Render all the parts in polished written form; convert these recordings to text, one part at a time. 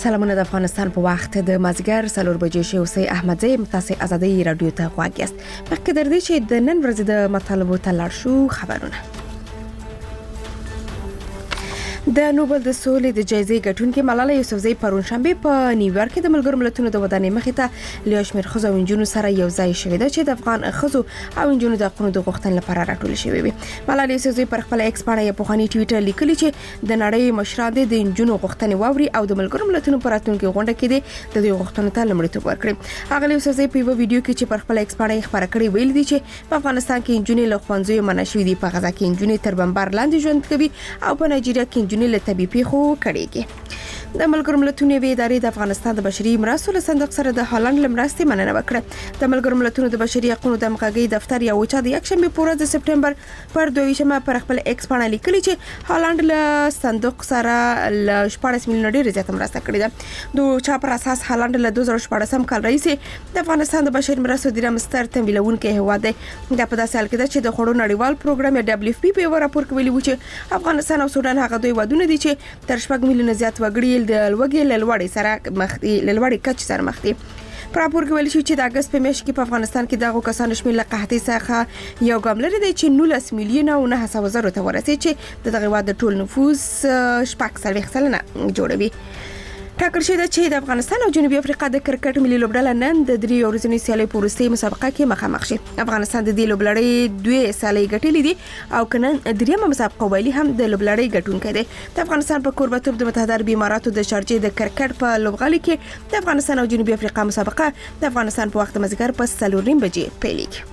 سلامونه د افغانستان په وخت د مازیګر 4 بجې شوی اوسې احمد زی متاسي ازادي رادیو ته غواړي مخکې در دې چې د نن ورځې د مطالبو تلل شو خبرونه د نوبل د سولې د جایزې ګټونکې ملاله یوسفزۍ پرون شنبه په نیویارک کې د ملګرو ملتونو د ودانۍ مخې ته له شمېر ښځو او نجونو سره یو ځای شوې ده چې د افغان ښځو او نجونو د حقونو د غوښتنې لپاره راټول شوې وي. ملاله یوسفزۍ پر خپل ایکس باندې یو پخوانی ټویټر لیکلی چې د نړۍ مشران د نجونو غوښتنې واوري او د ملګرو ملتونو پر راتلونکي غونډه کې د دوی غوښتنو ته لومړیتوب ورکړي. هغه یوسفزۍ په یو ویډیو کې چې پر خپل ایکس باندې خبره کړې ویل دي چې په افغانستان کې نجونې له ښوونځیو منع شوې دي، په غزا کې نجونې تر بمبار لاندې ژوند کوي او په نایجیریا کې نجونې له طبي پیښو کړيږي. د ملګرو ملتونو ادارې د افغانستان د بشري مرستو له صندوق سره د هالند لمرستې مننه وکړه. د ملګرو ملتونو د بشري حقوقو د همغږي دفتر یو چې د یکشنبه په ورځ د سپټمبر پر 2 پر خپل ایکس باندې لیکلي چې هالند له صندوق سره ل 14 میلیون ډیر زیات مرسته کړې ده. د چا پر اساس هالند له 2014 کال راځي د افغانستان د بشري مرستو د مستر تمویلونکو هیواد دی. د په داسې حال کې چې د خړو نړیوال پروګرام دبليو اف پی په راپور کې ویلي و چې افغانستان او سودان هغه دوی ودونه دي چې تر 4 میلیون زیات وګړي د لوګي لوړې سره مخ دي لوړې کچ سره مخ دي. په راپور کې ویل شو چې د اگست په میاشت کې په افغانستان کې دغه کسانو شمېر له قحطۍ څخه یو ګام لري دی چې 19 میلیون او 900,000 ته ورسېد چې د دغه هېواد د ټول نفوس 40% جوړوي. ټاکل شوی ده چې د افغانستان او جنوبي افریقا د کرکټ ملي لوبډله نن د 3 ورځنۍ سیالۍ په وروستۍ مسابقه کې مخامخ شي. افغانستان د دې لوبډلې 2 سیالۍ ګټلې دي او کنن دریمه مسابقه ویلي هم د لوبډلې ګټونکې ده. د افغانستان په کوربتوب د متحده عربي اماراتو د شارجې د کرکټ په لوبغالي کې د افغانستان او جنوبي افریقا مسابقه د افغانستان په وخت مازیګر په 4:30 بجې پیلېږي.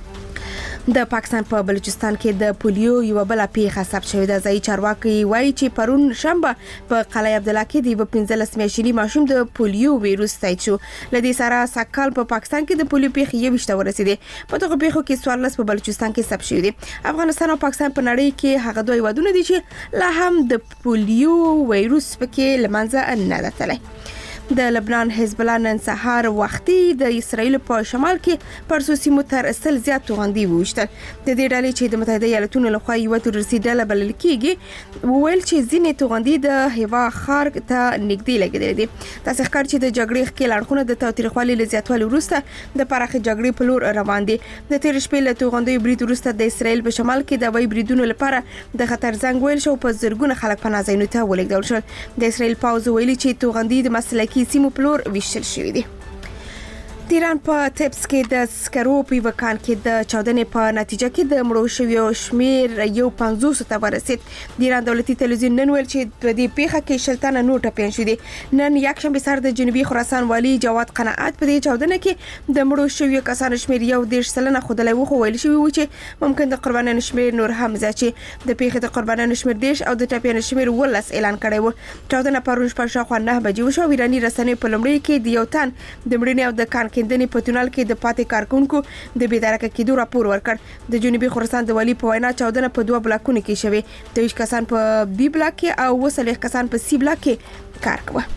د پاکستان په بلوچستان کې د پولیو یو بل پیښه ثبت شوې ده. ځای چارواکي وایي چې پرون شنبه په قلعه عبدالله کې د 15 میاشتني ماشوم د پولیو وایروس تایید شو. لدې سره سکهال په پاکستان کې د پولیو پیښې 20 ورسېدې. په دغه پیښو کې 14 په بلوچستان کې ثبت شوې دي. افغانستان او پاکستان په نړۍ کې هغه دوه ودونه دي چې لا هم د پولیو وایروس پکې لمنځه نه راغلی. د لبنان حزب الله نن سهار وختي د اسرایل په شمال کې پر سوسیمو تر اصل زیات توغندي وشتل. د دې ډلې چې د متحده ایالاتونو لخوا یو تروریستي ډله بلل کېږي ویل چې ځینې توغندي د هوا خار ته نږدې لګیدل دي. تاسو ښکار چې د جګړې ښکېل اړخونه د تاوتریخوالي له زیاتوالي وروسته د پراخې جګړې په لور روان دي. د تیر شپې له توغندي برید وروسته د اسرایل په شمال کې د وای بریدونو لپاره د خطر زنګ ویل شو په زرګونه خلک په نازینو ته ولېږدول شول. د اسرایل پاوز ویلي چې توغندي د مسلکي سیمو پلور ویشتل شوی دی. د ایران په تبس کې د سکرو په وکان کې د چاودنې په نتیجه کې د مړو شویو شمیر یو 50 ته ورسید. د ایران دولتي تلویزیون نن ویل چې په دې پیښه کې شلتانه نوټه پیښ شوې دي. نن یکشنبه سهار د جنوبي خراسان والی جواد قناعت په دې چاودنه کې د مړو شویو کسانو شمیر یو 10 خودلای وخو ویل شوی و چې ممکن د قربانانو شمیر نور هم زیات شي. د پیښې د قربانانو شمیر 10 او د ټپیانو شمیر 10 اعلان کړی و. چاودنه پرون شپه شاوخوا 9 بجې وشو. ایراني رسنۍ په لومړي کې د یو تن د مړینې او د کان کیندنې په تونل کې د پاتې کارکونکو د بېدارکه کېدو راپور ورکړ. د جنوبي خراسان د والی په وینا چاودنه په 2 بلاکونو کې شوې. 23 کسان په بي بلاک کې او 30 کسان په سی بلاک کې کار کوي.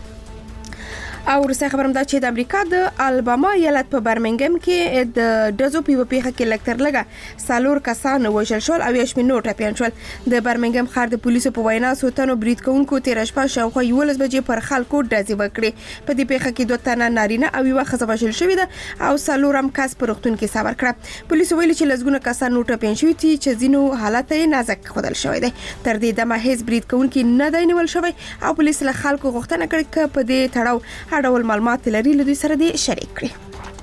او ورسره خبرم دا چې د امریکا د الاباما ایالت په برمنګم کې د دزو په پیښه کې لکتر لګه سالور کسان وژل شول او یو نور ټپیان شول. د برمنګم ښار د پولیسو په وینا سوتنو برید کوونکو 13 شپه شاوخوا 11 بجې پر خلکو ډزې وکړې. په دې پیښه کې 2 تنه نارینه او یو ښځه وژل شوې ده او سالورم کس په روغتون کې صبر کړ. پولیسو ویلي چې لږونه کسان نور ټپیان شوي دي چې ځینو حالت یې نازک ښودل شوی دی. تر دې دمه هیڅ برید کوونکی نه دی نیول شوی او پولیس له خلکو غوښتنه کړې چې په دې تړاو هر ډول معلومات لري له دوی سره دې شریک کړي.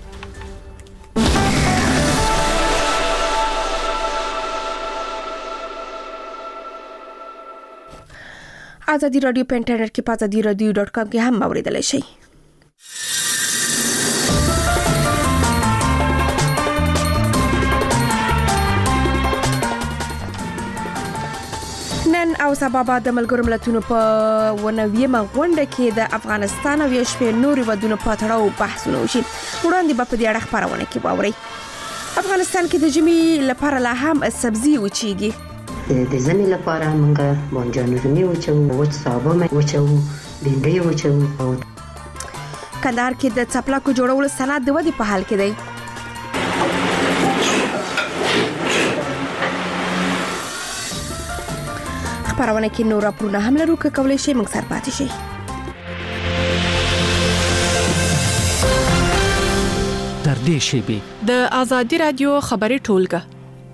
ازادي رادیو په انټرنیټ کې په azadiradio.com کې هم اوریدلای شئ. نن او سبا بعد د ملګرو ملتونو په 90مه غونډه کې د افغانستان او شپې نوري ودونو په تړاو بحثونه وشي. وړاندې په دې اړه خبرونه کې واوري. افغانستان کې د ژمي لپاره لا هم سبزي وچیږي. د ژمي لپاره موږ بانجان رومي وچو، وچ سابه وچو، بینډۍ وچو. کندهار کې د څپلکو جوړولو صنعت د ودې په حال کې دی. خبرونه کې نور راپورونه هم لرو که کولای شي موږ سره پاتې شئ. نږدې شي. د آزادي رادیو خبري ټولګه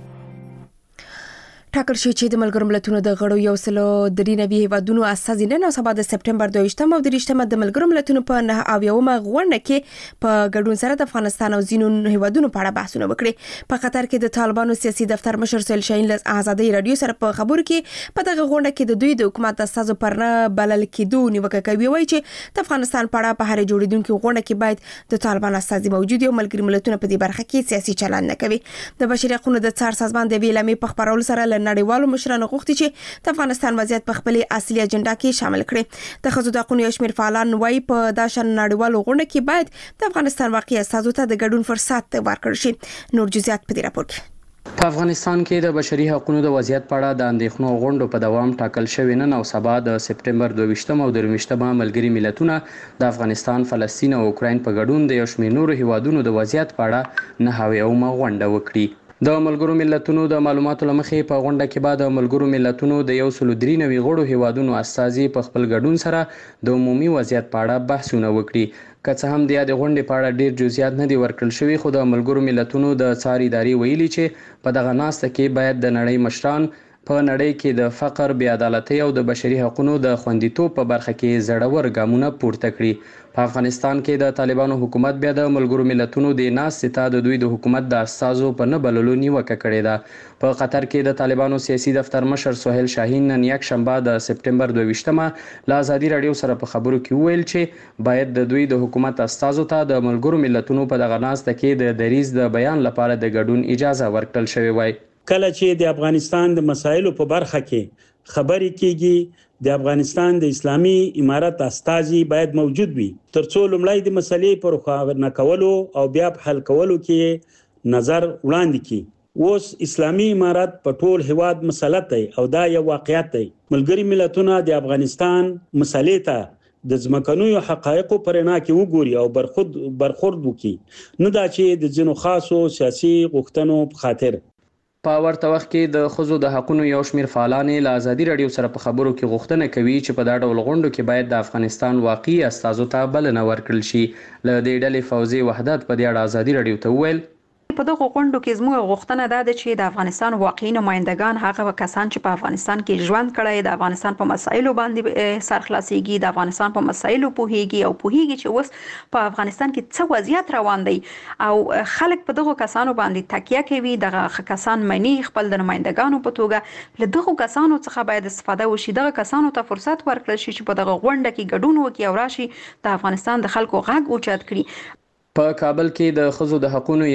ټاکل شو چې د ملګرو ملتونو د غړو یو سلو درې نوي هیوادونو اساسي نن او سبا د سپټمبر 22 او 23 د ملګرو ملتونو په 9 او یومه غونډه کې په ګډون سره د افغانستان او ځینو هیوادونو په اړه بحثونه وکړي. په قطر کې د طالبانو سیاسي دفتر مشر سهیل شاهین له آزادي رادیو سره په خبرو کې په دغه غونډه کې د دوی د حکومت اساسو پر نه بلل کېدو نیوکه کوي، وایي چې د افغانستان په اړه په هر جوړیدونکو غونډه کې باید د طالبان اساسي موجود او ملګرو ملتونو په دې برخه کې سیاسي چلند نه کوي. د بشري حقوقو د څار سازمان د ویلامې په خبرولو سره له نړیوالو مشرانو غوښتي چې د افغانستان وضعیت په خپل اصلي اجنډا کې شامل کړي. د ښځو د حقوقو یو شمېر فعالان وایي په داشن نړیوالو غونډه کې باید د افغانستان واقعي اساسو ته د ګډون فرصت ورکړل شي. نور جزئیات په دې راپور کې. په افغانستان کې د بشري حقوقو د وضعیت په اړه د اندېښنو غونډو په دوام ټاکل شوی نن او سبا د سپټمبر 22 او 23 ملګري ملتونه د افغانستان، فلسطین او اوکراین په ګډون د یو شمېر نورو هیوادونو د وضعیت په اړه 9 غونډه وکړي. د ملګرو ملتونو د معلوماتو لمخې په غونډه کې بعد د ملګرو ملتونو د 193 غړو هیوادونو استازي په خپل ګډون سره د عمومي وضعیت په اړه بحثونه وکړي. که څه هم د یاد غونډې په اړه ډیر جزئیات نه دي ورکړل شوي، خو د ملګرو ملتونو د څار ادارې ویلي چې په دغه ناسته کې باید د نړۍ مشران په نړۍ کې د فقر، بې عدالتۍ او د بشري حقوقو د خوندیتوب په برخه کې زړور ګامونه پورته کړي. په افغانستان کې د طالبانو حکومت بیا د ملګرو ملتونو د ناستې ته د دوی د حکومت د استازو په نه بللو نیوکه کړې ده. په قطر کې د طالبانو سیاسي دفتر مشر سهیل شاهین نن یک شنبه د سپټمبر 22 له آزادي رادیو سره په خبرو کې وویل چې باید د دوی د حکومت استازو ته د ملګرو ملتونو په دغه ناسته کې د دریځ د بیان لپاره د ګډون اجازه ورکړل شوې وای. کله چې د افغانستان د مسایلو په برخه کې خبرې کیږي، د افغانستان د اسلامي امارت استازي باید موجود وي ترڅو لومړی د مسلې پر خبرنه کولو او بیا په حل کولو کې نظر وړاندې کړي. اوس اسلامي امارت په ټول هواد مسلط دی او دا یو واقعیت دی. ملګري ملتونه د افغانستان مسلې ته د ځمکنیو حقایقو پرنا کې وګوري او برخورد وکړي، نه دا چې د ځینو خاصو سیاسي غوښتنو په خاطر. په ورته وخت کې د ښځو د حقوقو یو شمېر فعالان له آزادي رادیو سره په خبرو کې غوښتنه کوي چې په دا ډول غونډو کې باید د افغانستان واقعي استازو ته بلنه ورکړل شي. له دې ډلې فوزي وحدت په دې اړه آزادي رادیو ته وویل په دغه غونډو کې زموږ غوښتنه ده چې د افغانستان واقعي نمائندگان هغه کسان چې په افغانستان کې ژوند کړي، د افغانستان په مسایلو باندې سرخلاصيږي، د افغانستان په مسایلو پوهیږي چې اوس په افغانستان کې څه وضعیت روان دی او خلک په دغه کسانو باندې تکیه کوي. دغه کسان مني خپل د نمائندگانو په توګه له دغه کسانو څخه باید استفاده وشي. دغه کسانو ته فرصت ورکړل شي چې په دغه غونډه کې ګډون وکړي او راشي د افغانستان د خلکو غږ اوچت کړي. په کابل کې د ښځو د حقوقو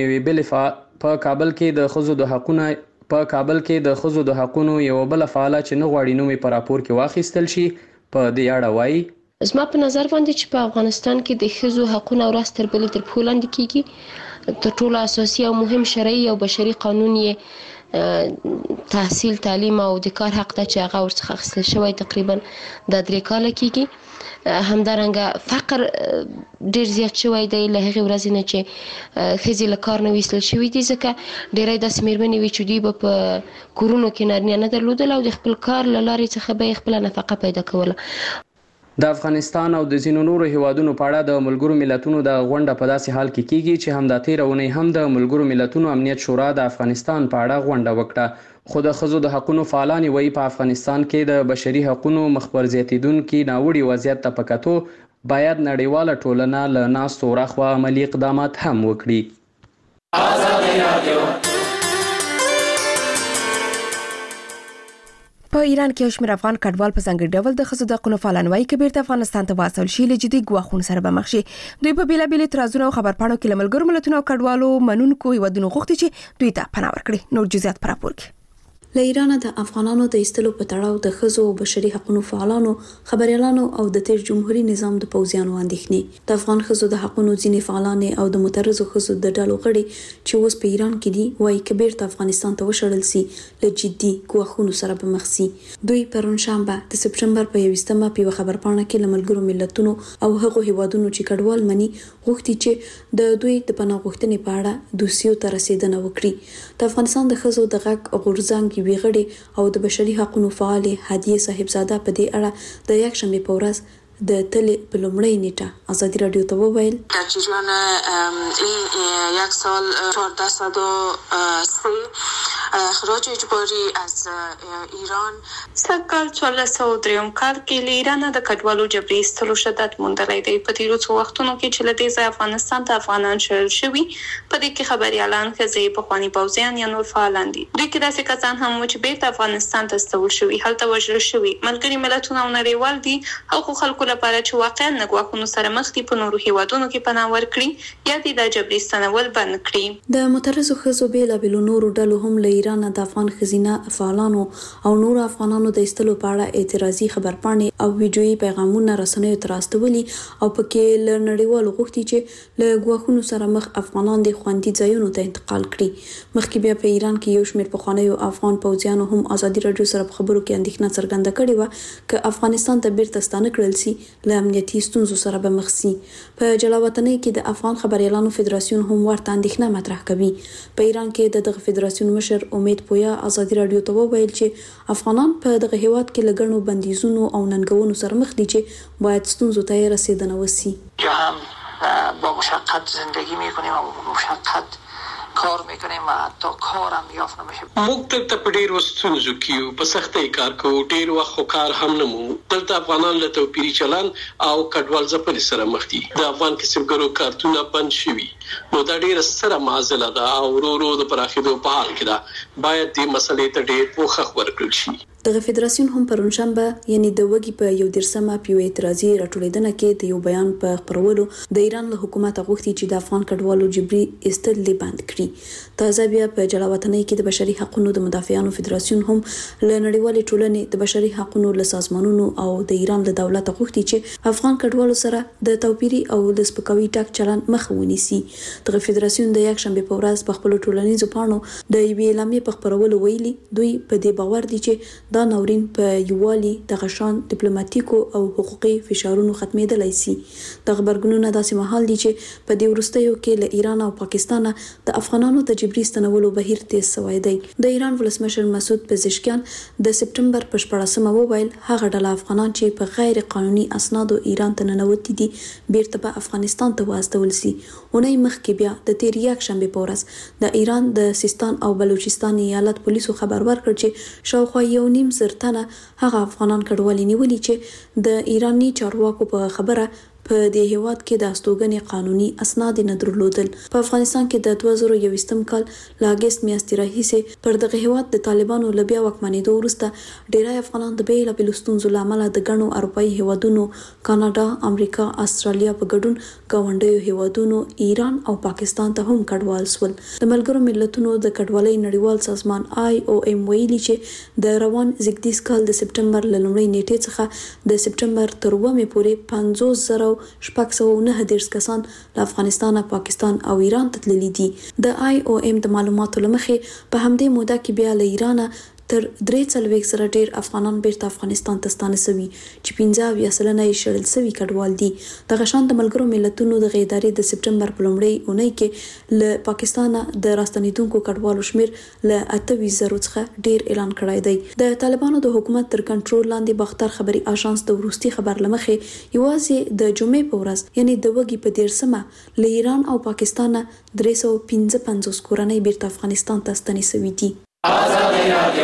یو بل فعاله چې نه غواړي نومې په راپور کې واخیستل شي په دې اړه وایي زما په نظر باندې چې په افغانستان کې د ښځو حقوقو ورځ تر بلې تر پښو لاندې کیږي. تر ټولو اساسي او مهم شرعي او بشري قانون یې تحصیل، تعلیم او د کار حق ته چې هغه ورڅخه اخیستل شوی تقریبا د 3 کاله کیږي. همدارنګه فقر ډیر زیات شوی دی له هغې ورځې نه چې ښځې له کار نه ویستل شوي دي، ځکه ډیری داسې مېرمنې وي چې دوی به په کورونو کې نارینه نه درلودل او د خپل کار له لارې څخه به یې خپله نفقه پیدا کوله. د افغانستان او د ځینو نورو هیوادونو په اړه د ملګرو ملتونو د غونډه په داسې حال کې کیږي چې همدا تېره اونۍ هم د ملګرو ملتونو امنیت شورا د افغانستان په اړه غونډه وکړه. خو د ښځو د حقوقو فعالان وایي په افغانستان کې د بشري حقوقو مخبر زیاتیدونکي ناوړي وضعیت ته په کتو باید نړیواله ټولنه له ناستو راخوا عملي اقدامات هم وکړي. په ایران کې شمیر افغان کډوال په څنګه ډول د ښځو د حقوقو فعالان وایي چې بیرته افغانستان ته واصل شي له جدي ګواښونو سره به مخ شي. دوی په بیلابېلو اعتراضونو او خبرپاڼو کې له ملګرو ملتونو او کډوالو منونکو هیوادونو غوښتي چې دوی ته پناه ورکړي. نور جزئیات پر راپور کې. له ایران د افغانانو د ایستلو په تړاو د ښځو او بشري حقوقو فعالانو، خبريالانو او د تیر جمهوریت نظام د پوځیانو اندېښنې. د افغان ښځو د حقوقو ځینې فعالان او د مترزو ښځو د ډلو غړي چې اوس په ایران کې دي وایي چې بیرته افغانستان ته وشړل سي له جدي ګواښونو سره به مخ سي. دوی پرون شنبه د سپټمبر په 21مه په خبرپاڼه کې له ملګرو ملتونو او هغو هیوادونو چې کډوال مني غوښتي چې د دوی د پناه غوښتنې په اړه دوسیو ته رسیدنه وکړي. د افغانستان د ښځو د غږ غورځنګ ویغړي او د بشري حقوقو فعال هدیه صاحبزاده په دې اړه د یک شنبه په ورځ د تل په لومړۍ نیټه ازادي رادیو ته وویل در جریان این یک سال 1403 اخراج اجباری از ایران سکال 1403 کال کې له ایران د کډوالو جبري ایستلو شدت موندلی دی. په تیرو څو وختونو کې چې له دې ځایه افغانستان ته افغانان شړل شوي، په دې کې خبریالان، ښځې، پخواني پوځیان یا نور فعالان دي. دوی کې داسې کسان هم وو چې بیرته افغانستان ته استول شوي، هلته وژل شوي. ملګري ملتونه او نړیوال دي هغو خلکو لپاره چې واقعا له ګواښونو سره مخ دي په نورو هیوادونو کې پناه ورکړي یا د جبري ستنول بند کړي. د مترسو ښځو بېلابېلو نورو ډلو هم له ایران د افغان ښځینه فعالانو او نورو افغانانو د ایستلو په اړه اعتراضي خبرپاڼې او ویډیويي پیغامونه رسنیو ته راستولي او پکې له نړیوالو غوښتي چې له ګواښونو سره مخ افغانان د خوندي ځایونو ته انتقال کړي. مخکې بیا په ایران کې یو شمېر پخوانیو افغان پوځیانو هم ازادي رادیو سره په خبرو کې اندېښنه څرګنده کړې وه چې افغانستان ته بیرته ستانه کړل سي له امنیتي ستونزو سره به مخ سي. په جلاوطنۍ کې د افغان خبریالانو فدراسیون هم ورته اندېښنه مطرح کوي. په ایران کې دغه فدراسیون مشر امید پویا ازادي رادیو ته وویل چې افغانان په دغه هیواد کې لګڼو بندیزونو او ننګونو سره مخ دي چې باید ستونزو ته رسیدنه وسی. یا هم با مشقت زندگی میکنیم و با مشقت کار میکنیم و حتی کارم یافت نمیشه. موږ دلته په ډېرو ستونزو کې یو، په سختۍ کار کوو، ډېر وخت خو کار هم نه مو. دلته افغانان له توپیري چلن او کډوال ځپلې سره مخ دي. د افغان کسبګرو کارتونه بند شوي، نو دا ډېره ستره معضله ده او ورو ورو د پراخېدو په حال کې ده. باید دې مسلې ته ډېر پوښښ ورکړل شي. دغه فدراسیون هم پرونشنبه یعنی د وګي په 11مه په اعتراضي راټولېدنه کې د یو بیان په خبرولو د ایران له حکومت غوښتي چې د افغان کډوالو جبري ایستل بند کړي. تازه بیا په جلاوطنۍ کې د بشري حقوقو د مدافعانو فدراسیون هم له نړیوالې ټولنې د بشري حقوقو له سازمانونو او د ایران له دولت غوښتي چې افغان کډوالو سره د توپیري او د سپکاوي ټاک چلن مخ ونیسي. دغه فدراسیون د یک شنبه په ورځ په خپل ټولنیزو پاڼو د یوې اعلامیې په خبرولو ویلي دوی په دې باور دي چې دا ناورین په یووالي د غشان ډیپلوماټیکو او حقوقي فشارونو ختمېدلای شي. د خبرګونونو داسې مهال دي چې په دې وروستیو کې له ایران او پاکستان د افغانانو د جبري ستنولو بهیر تیز شوی دی. د ایران ولسمشر مسعود پزشکیان د سپټمبر په 14مه وویل هغه ډله افغانان چې په غیر قانوني اسنادو ایران ته ننوتي دي بیرته په افغانستان ته واستول شي. اونۍ مخکې بیا د تیر یک شنبه په ورځ د ایران د سیستان او بلوچستان ایالت پولیسو خبر ورکړ چې شاوخوا 1.5 تنه هغه افغانان کډوالي نیولي چې د ایرانی چارواکو په خبره په دې هیواد کې د استوګنې قانوني اسناد نه درلودل. په افغانستان کې د 2021 کال له اگست میاشتې راهیسې پر دغه هیواد د طالبانو له بیا واکمنېدو وروسته ډیری افغانان د بیلابېلو ستونزو له امله د ګڼو اروپایي هیوادونو، کاناډا، امریکا، استرالیا په ګډون ګاونډیو هیوادونو ایران او پاکستان ته هم کډوال شول. د ملګرو ملتونو د کډوالۍ نړیوال سازمان IOM ویلي چې د روان زیږدیز کال د سپټمبر له لومړۍ نیټې څخه د سپټمبر تر 9مې پورې 50,609 کسان له افغانستان، پاکستان او ایران ته تللي دي. د IOM د معلوماتو لمخې په همدې موده کې بیا له ایران تر 43 سره ډیر افغانان بیرته افغانستان ته ستانه شوي چې 15% یې شړل شوي کډوال دي. دغه شان د ملګرو ملتونو د ادارې د سپټمبر په لومړۍ اونۍ کې له پاکستان د راستنیدونکو کډوالو شمیر له 28,000 څخه ډیر اعلان کړی دی. د طالبانو د حکومت تر کنټرول لاندې باختر خبري آژانس د وروستي خبر لمخې یوازې د جمعې په ورځ یعنی د وګي په 13مه له ایران او پاکستان 355 کورنۍ بیرته افغانستان ته ستنې شوي دي. آزادی رادیو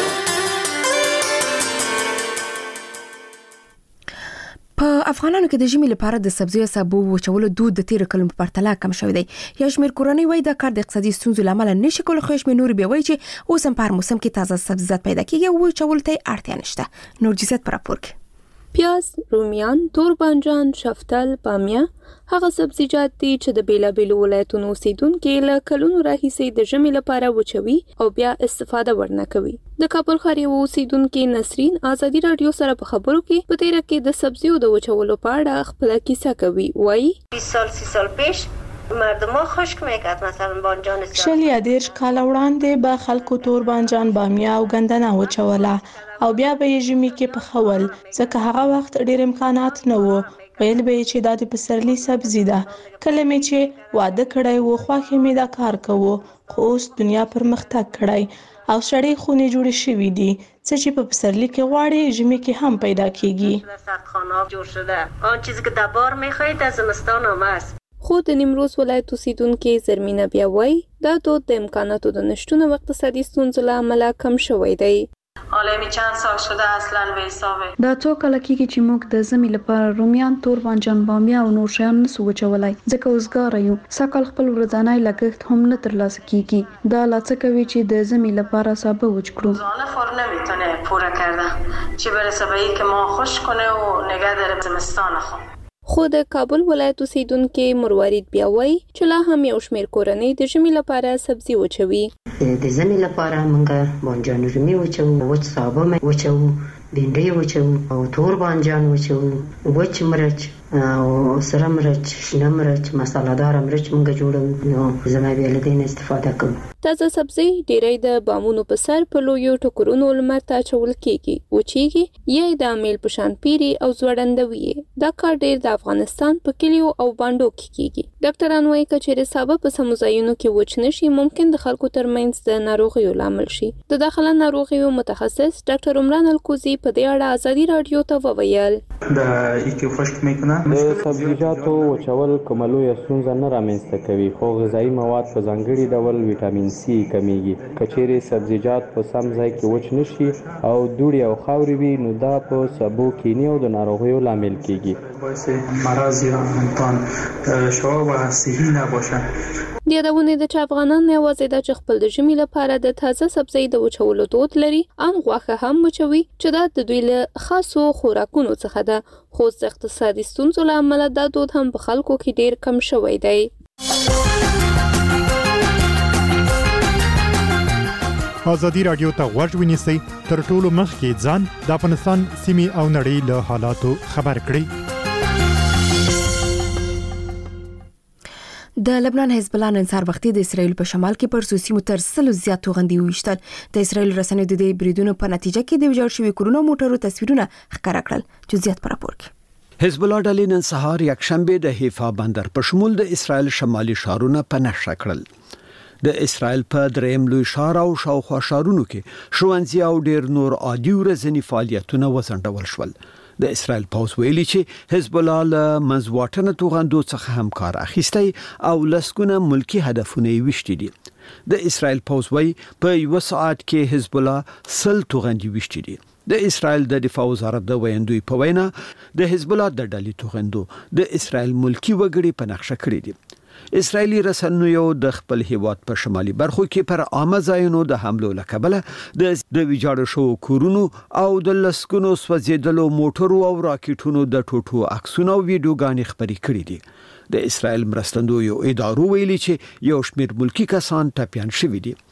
په افغانانو کې د ژمي لپاره د سبزیو سابو وچولو دود د تیر کلونو په پرتله کم شوی دی. یا شمېر کورنۍ وایي دا کار د اقتصادي ستونزو له امله نشي کولی، خو شمېر نور بیا وایي چې اوس هم په هر موسم کې تازه سبزیجات پیدا کیږي او وچولو ته اړتیا نشته. نورجیزت پر راپور کې پیاز، رومیان، تور بانجان، شفتل، بامیه هغه سبزیجات دي چې د بیلابېلو ولایتونو اوسیدونکو له کلونو راهیسې د ژمي لپاره وچوي او بیا استفاده ورنه کوي. د کابل ښار یو اوسیدونکو نسرین آزادی رادیو سره په خبرو کې په تیره کې د سبزیو د وچولو په اړه خپل کیسه کوي. وایي 20 سال پیش مردم ها خشک میکرد، مثلا بانجان شل یا 10 کال وړاندې به خلکو تور بانجان، بامیه او ګندنه وچوله او بیا به یې ژمي کې پخول، ځکه هغه وخت ډېر امکانات نه وو. ویل به چې دا د پسرلي سبزي ده. کله مې چې واده کړی و خواښې مې دا کار کوو، خو اوس دنیا پرمختګ کړی او سړې خونې جوړې شوي دي، څه چې په پسرلي کې غواړي ژمي کې هم پیدا کیږي. سردخانه جوړ شده، آن چیزی که در بار میخواهید در زمستان هم است. خو د نیمروز ولایت اوسیدونکو زرمینه بیا وایي دا دود د امکاناتو د نشتون او اقتصادي ستونزو له امله کم شوی دی. حالا می چند سال شده اصلا به حسابه. دا څو کله کېږي چې موږ د ژمي لپاره رومیان، تور بانجان، بامیه او نور شیان نسو وچولای، ځکه اوسګاره یو. سږکال خپل ورځنی لګښت هم نه ترلاسه کیږي. دا لا څه کوي چې د ژمي لپاره سابه وچ کړو. روزانه فور نمیتونه پوره کردن، چه برسه به اینکه ما خوش کنه و نگه داره زمستان خو. خو د کابل ولایت اوسیدونکو مروارید بیا وایي چې لا هم یو شمېر کورنۍ د ژمي لپاره سبزي وچوي. د ژمي لپاره موږ بانجان رومي وچو، وچ سابه وچو، بینډۍ وچو او تور بانجان وچو، وچ مرچ او سره مرچ، شنه مرچ، مساله دار مرچ موږ جوړو. نو زما به له دې استفاده کوم. تازه سبزي ډېری د بامونو په سر په لویو ټوکرونو لمر ته اچول کېږي، وچېږي یا د امیل په شان پیري او ځوړندوي. دا کار ډېر د افغانستان په کلیو او بانډو کې کېږي. ډاکټران وایي که چېرې سابه په سمو ځایونو کې وچ نشي، ممکن د خلکو ترمنځ د ناروغیو لامل شي. د داخله ناروغیو متخصص ډاکټر عمران الکوزي په دې اړه ازادي رادیو ته وویل. د سبزیجاتو وچول کوملو یا ستونزه نه رامنځته کوي، خو غذایی مواد په ځانګړي ډول ویټامین سی کمیږي. که چیرې سبزیجات په سم ځای کې وچ نشي او دوړې او خاورې وي، نو دا په سبو کینی او د ناروغیو لامل کیږي. مرض یا انتان شوا و صحی نباشه. د یادونې د چې افغانان نه یوازې د خپل د ژمي لپاره د تازه سبزی د وچولو دود لري، ان غوښه هم وچوي چې دا د دوی له خاصو خوراکونو څخه ده. خو د اقتصادي ستونزو له امله دا دود هم په خلکو کې ډیر کم شوی دی. ازادي رادیو ته غوږ ونیسئ، تر ټولو مخکې ځان د افغانستان سیمې او نړۍ له حالاتو خبر کړئ. د لبنان حزب الله نن سهار وختي د اسرایل په شمال کې پر سیمو تر 100 زیات توغندي وشتل. د اسرایل رسنیو د دې بریدونو په نتیجه کې د ویجاړ شوی کورونو موټرو تصویرونه ښکاره کړل. جزئیات پر راپور کې حزب الله ډلې نن سهار یکشنبه د حیفا بندر په شمول د اسرایل شمالي شهرونه په نښه کړل. د اسرایل په دریم لوی ښار او شاوخوا ښارونو کې ښوونځي او ډیر نور عادي ورځنی فعالیتونه وځنډول شول. د اسرایل پوز ویلي چې حزب الله له منځواټنه توغندو څخه هم کار اخیستی او لسګونه ملکی هدفونه وشتي دي. د اسرایل پوز وایي په یو ساعت کې حزب الله 100 توغندي وشتي دي. د اسرایل د دفاع وزارت د ویندوی په وینا د حزب الله د ډلې توغندو د اسرایل ملکی وګړي په نقشه کړی دي. اسرایلی رسنیو د خپل هیواد په شمالي برخو کې پر عامه ځایونو د حملو لکبله د ویجاړ شو کورونو او د لسکونو سوځیدلو موټرو او راکټونو د ټوټو عکسونه او ویډیوګانې خبري کړې دي. د اسرایل مرستندویو ادارو ویلي چې یو شمېر ملکی کسان ټپیان شوي دي.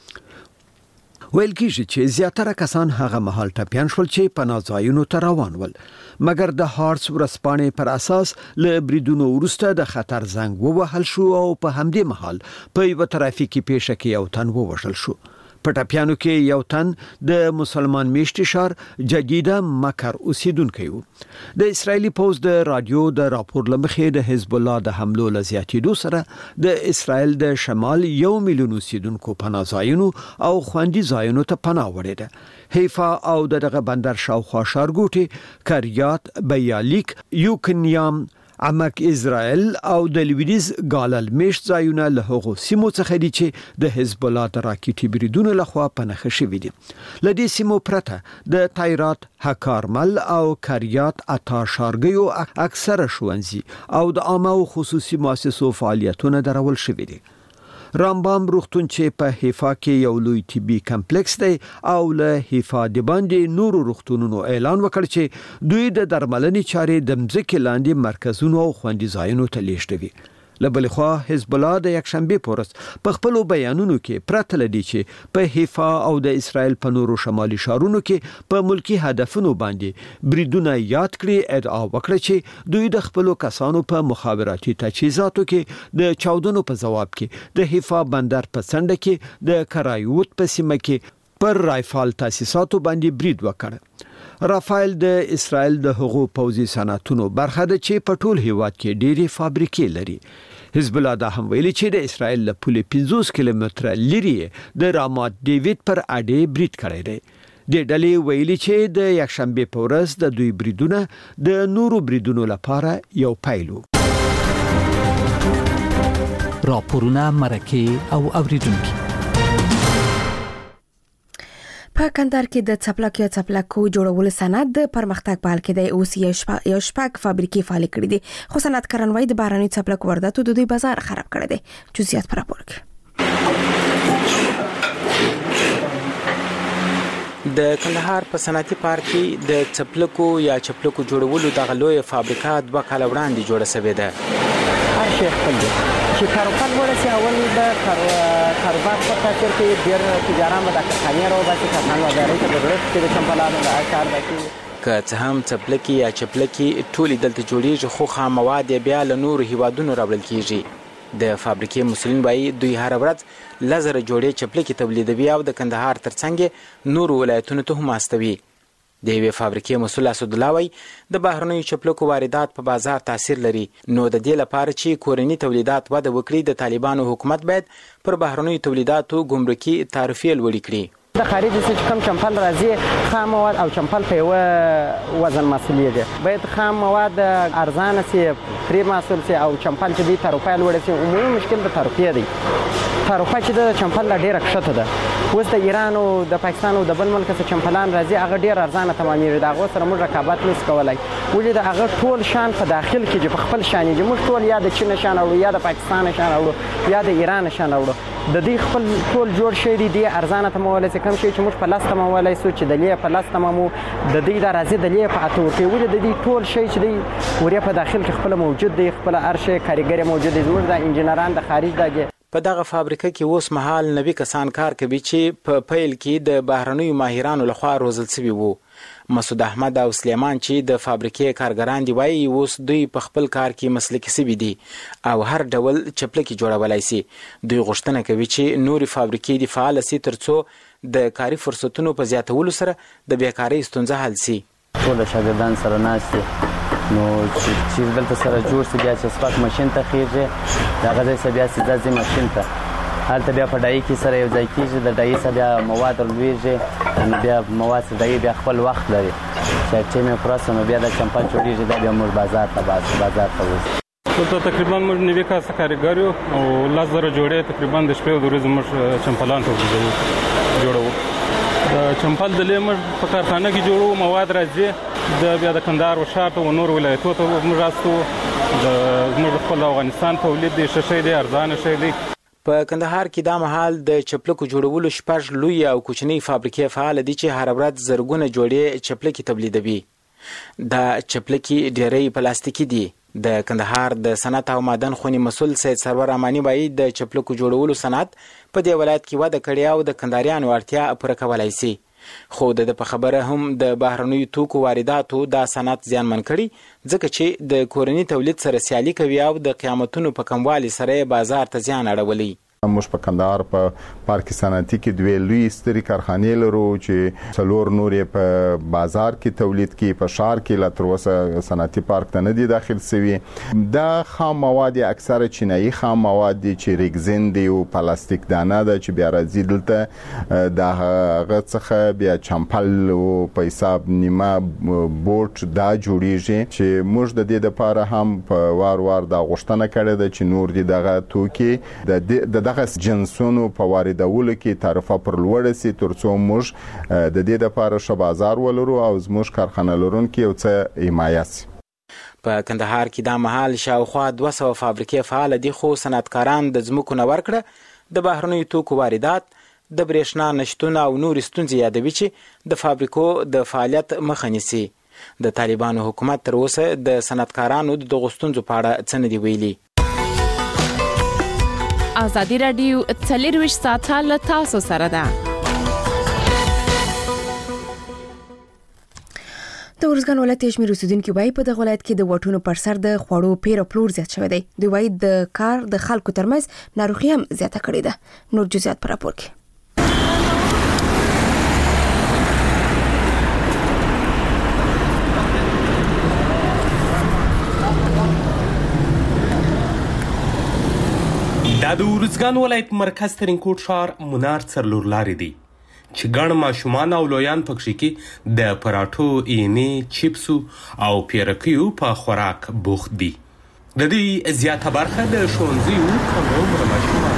ویل کېږي چې زیاتره کسان هغه مهال ټپیان شول چې پناه ځایونو ته روان ول، مګر د هارتس ورځپاڼې پر اساس له بریدونو وروسته د خطر زنګ ووهل شو او په همدې مهال په یو ترافیکي پیښه کې یو تن ووژل شو. په ټپیانو کې یو تن د مسلمان میشتي شهر جدیده مکر اوسیدونکی و. د اسرایلی پوز د رادیو د راپور لمخې د حزب الله د حملو لزیاتېدو سره د اسرایل د شمال 1 میلیون اوسیدونکو پناه ځایونو او خوندي ځایونو ته پناه وړي ده. حیفا او دغه بندر شاوخوا ښارګوټي کریات، بیالیک، یوکنیام، عمک اسرائیل او د لویدیز ګالل میشت ځایونه له هغو سیمو څخه دي چې د حزب الله د راکټي بریدونو لخوا پنهخه شوي دي. له دې سیمو پرته د تایرات، هکارمل او کریات اتا شارګیو اکثره ښوونځي او د عامه او خصوصي مؤسسو فعالیتونه درول شوي دي. رامبام روغتون چې په حیفا کې یو لوی طبي کمپلیکس دی او له حیفا د باندې نورو روغتونونو اعلان وکړ چې دوی د درملنې چارې د مځکې لاندې مرکزونو او خوندي ځایونو ته لیږدوي. له بلې خوا حزب الله د یکشنبه پورس په خپلو بیانونو کې پرته لدی چې په حیفا او د اسرایل په نورو شمالي ښارونو کې په ملکی هدفونو باندې بریدونه یاد کړي، ادعا وکړه چې دوی د خپلو کسانو په مخابراتي تجهیزاتو کې د چاودنو په ځواب کې د حیفا بندر په څنډه کې د کرایوت په سیمه کې پر رایفال تاسیساتو باندې برید وکړ. رافایل د اسرائیل د هغو پوځي صنعتونو برخه ده چې په ټول هیواد کې ډېری فابریکې لري. حزب الله دا هم ویلي چې د اسرائیل له پولې 50 کیلومتره لري د رامات ډیوید پر اډې برید کړی دی. د ډلې ویلي چې د یکشنبه په ورځ د دوی بریدونه د نورو بریدونو لپاره یو پیلو. راپورونه مرکه او اوریدونکو. په کندهار کې د څپلکو جوړولو صنعت د پرمختګ په حال کې دی. اوس یو شپږ فابریکې فعال کړي دي، خو صنعتکاران وايي د بهرني څپلکو وارداتو د دوی بازار خراب کړی دی. جزئیات پر راپور کې. د کندهار په صنعتي پارک کې د څپلکو یا چپلکو جوړولو دغه لویه فابریکه 2 کال وړاندې جوړه شوې ده. هر شي خپل دی چې کاروبار ورسي اول د کاروبار په تاثیر کې ډېر تجاران به د کارخانې راوباسي، کارخانه وزارت ته ضرورت کې د چمپلانو د اثار دکې که څه هم څپلکي یا چپلکي ټولې دلته جوړیږي، خو خام مواد بیا له نورو هیوادونو راوړل کیږي. د فابریکې مسؤلین وایي دوی هر ورځ لزر جوړې چپلکي تولیدوي او د کندهار ترڅنګ نورو ولایتونو ته هم استوي. د یوې فابریکې مسؤل اسد الله وایي د بهرنیو چپلکو واردات په بازار تاثیر لري، نو د دې لپاره چې کورني تولیدات وده وکړي د طالبانو حکومت باید پر بهرنیو تولیداتو ګمرکي تعرفې لوړې کړي. د خارج څخه کم چمپل راځي، خام مواد او چمپل په یو وزن مسئولي دي. باید خام مواد ارزانه سي، پری مسئول سي او چمپل چې دی تعرفه لوړ سي. عمومي مشکل د تعرفې دی. تعرفه چې د چمپل ډیره کښته ده. اوس د ایران او د پاکستان او د بل ملک څخه چمپلان راځي، هغه ډیر ارزانه تمامېږي. دا هغه سره موږ رقابت نشو کولای. ولې د هغه ټول شان په داخل کې په خپل شان دي. موږ ټول یا د چین شان او یا د پاکستان شان او یا د ایران شان او د دې خپل ټول جوړ شي دي ارزانه تمولای سي. کم شي چې موږ په لاس تمولای سو چې د لې په لاس تمامو د دې د راځي د لې په اتو کې ولې د دې ټول شي چې دی وریا په داخل کې خپل موجود دی، خپل ارشه کاریګر موجود دی. زموږ د انجنیران د خارج دغه په دغه فابریکه کې اوس مهال 90 کسان کار کوي چې په پیل کې د بهرنیو ماهرانو لخوا روزل شوي وو. مسعود احمد او سلیمان چې د فابریکې کارګران دی وایي اوس دوی په خپل کار کې مسلکي شوي دي او هر ډول چپلکي جوړولای شي. دوی غوښتنه کوي چې نوري فابریکې د فعال شي ترڅو د کاري فرصتونو په زیاتولو سره د بیکارۍ ستونزه حل شي. ټول شاګردان سره ناشته نو چې دلته سره جوړ سي بیا چې سپاک ماشين ته خېږي دغه ځای بیا سیده ماشين ته هلته بیا په ډای کې سره یو ځای کېږي، د ډای سره بیا مواد لویږي، بیا مواد سره ډای بیا خپل وخت لري چې ټیمه پروسه نو بیا د چمپل جوړیږي بیا موږ بازار ته وځو. ته تقریبا موږ 90 کسه کارګر یو او لزر جوړې تقریبا د شپې د ورځې موږ چمپلان ته جوړو. د چمپل د لیمر په کارخانه کې جوړو مواد راځي د بیا د کندهار او شاته او نور ولایتونو ته موږ راستو. د موږ خپل افغانستان تولید دي شې دي ارزانه شې دي. په کندهار کې دا مهال د چپلکو جوړولو 6 لوی او کوچنی فابریکې فعال دي چې هر ورځ زرګونه جوړې چپلکې تولیدوي. دا چپلکې ډېرې پلاستیکي دي. د کندهار د صنعت او معدن خونی مسؤل سید سرور امانی وایي د چپلکو جوړولو صنعت په دې ولایت کې وده کړې او د کندهاریانو اړتیا پوره کولای شي. خو د په خبره هم د بهرنیو توکو وارداتو دا صنعت زیانمن کړي ځکه چې د کورني تولید سره سیالي کوي او د قیمتونو په کموالي سره بازار ته زیان اړولي. موږ په کندهار په پارک صنعتي کې دوه لوی ستري کارخانې لرو چې څلور نورې په بازار کې تولید کې په شهر کې لا تر اوسه صنعتي پارک ته نه دي داخل شوي. دا خام مواد اکثره چینایي خام مواد دي چې ریګزین دی او پلاستیک دانه ده چې بیا راځي دلته د هغه څخه بیا چمپل او په حساب نیمه بوټ دا جوړیږي چې موږ د دې لپاره هم په وار دا غوښتنه کړې ده چې نور دي دغه توکي د دغه جنسونو په واردولو کې تعرفه پر لوړ سي ترڅو موږ د دې لپاره ش بازار ولرو او زموږ کارخانه لرونکو یو څه حمایت سي. په کندهار کې دا مهال شاوخوا 200 فابریکې فعال دي خو صنعتکاران د ځمکو نه ورکړه د بهرنیو توکو واردات د برېښنا نشټون او نور ستونزې یادوي چې د فابریکو د فعالیت مخه نیسي. د طالبانو حکومت تر اوسه د صنعتکارانو د غوښتنو په اړه څه نه دی ویلي. ازادي رادیو 24 ساعته له تاسو سره ده. د ورزګان ولایت شمیر اوسیدونکو وایي په دغه ولایت کې د واټونو پر سر د خوړو پیر او پلور زیات شوی دی. دوی وایي د کار د خلکو ترمنځ ناروغي هم زیاته کړې ده. نور جزئیات پر راپور کې. دا د ارزګان ولایت مرکز ترینکوټ ښار منار څلور لارې دی چې ګڼ ماشومان او لویان پکښې کې د پراټو، اینې، چیپسو او پیرکیو په خوراک بوخت دي. د دې زیاته برخه د ښوونځیو کم عمره ماشومان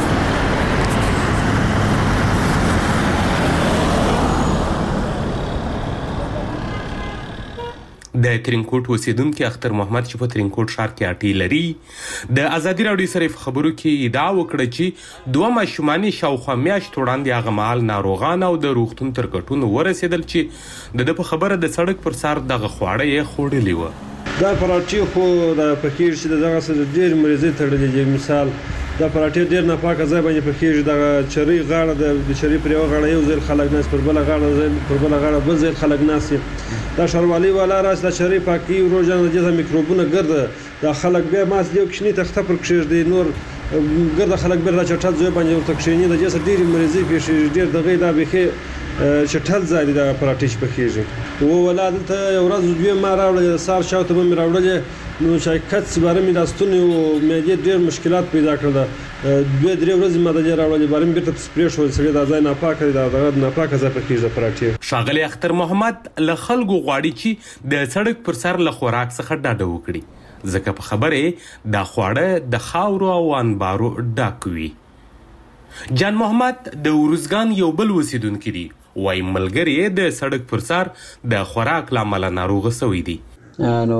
د ترینکوټ اوسیدونکي اختر محمد چې په ترینکوټ ښار کې اټی لري د ازادي راډیو سره په خبرو کې ادعا وکړه چې 2 ماشومان شاوخوا میاشت وړاندې هغه مهال ناروغان او د روغتون تر کټونو ورسېدل چې د په خبره د سړک پر سر دغه خواړه یې خوړلي وه. دا پراټې خو د پکېږي چې دغه څه ډېر مریضۍ تړلي دي. مثال دا پراټې ډېر ناپاکه ځای باندې پکېږي. دغه چرۍ غاړه د چرۍ پر یوه غاړه یو ځای خلک ناست، پر بله غاړه بل ځای خلک ناست. دا ښاروالي والا راسي دا چرۍ پاکوي، روزانه د دې میکروبونه ګرده دا خلک بیا ماسې یو کوچني تخته پر کښېږدي، نور ګرده خلک بیا دا چټل ځای باندې ورته کښېني. د دې سره ډېرې مریضۍ پېښېږي. ډېر دغه دا بیخي چټل ځای دی دغه پراټې چې پکېږي. ولا دلته یو ورځ 2 ما راوړلې، سهار شاوته به مې راوړلې، نو چې کڅ باره مې دا ستونی او معدې ډېر مشکلات پیدا کړل. 2-3 ورځې ما د دې راوړلې، باره مې بېرته پسې پرېښودل. سړی دا ځای ناپاکه دی، دغه ناپاکه ځای پکېږي د پراټې. ښاغلی اختر محمد له خلکو غواړي چې د سړک پر سر له خوراک څخه ډاډه وکړي، ځکه په خبره دا خواړه د خاورو او انبارو ډک وي. جان محمد د ارزګان یو بل اوسیدونکی دی، وایي ملګری یې د سړک پر سر د خوراک له امله ناروغه سوی دی. نو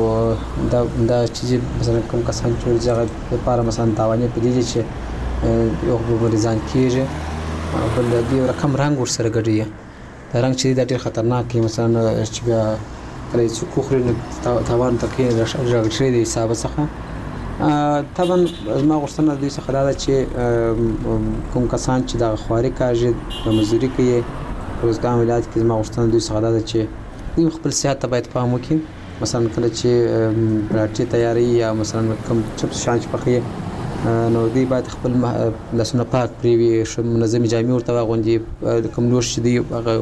دا چې مثلا کوم کسان چې هغه لپاره مثلا تاوانې په دې چې یو مریضان کېږي، بل د یو رقم رنګ ورسره ګډوي. دا رنګ چې دا ډېر خطرناک دی، مثلا چې بیا کله چې څوک وخوري نو تاوان ته کې راغلی دی حسابه څخه. طبعا زما غوښتنه دوی څخه دا ده چې کوم کسان چې دغه خواري کاږي، د مزدوري کوي په ارزګان ولایت کې، زما غوښتنه دوی څخه دا ده چې دوی خپل صحت ته باید پام وکړي. مثلا کله چې پراټې تیاروي یا مثلا کوم چپس شان چې پخوي، نو دوی باید خپل لاسونه پاک پرېوي، منظمې جامې ورته واغوندي، کوم لوښ چې دوی هغه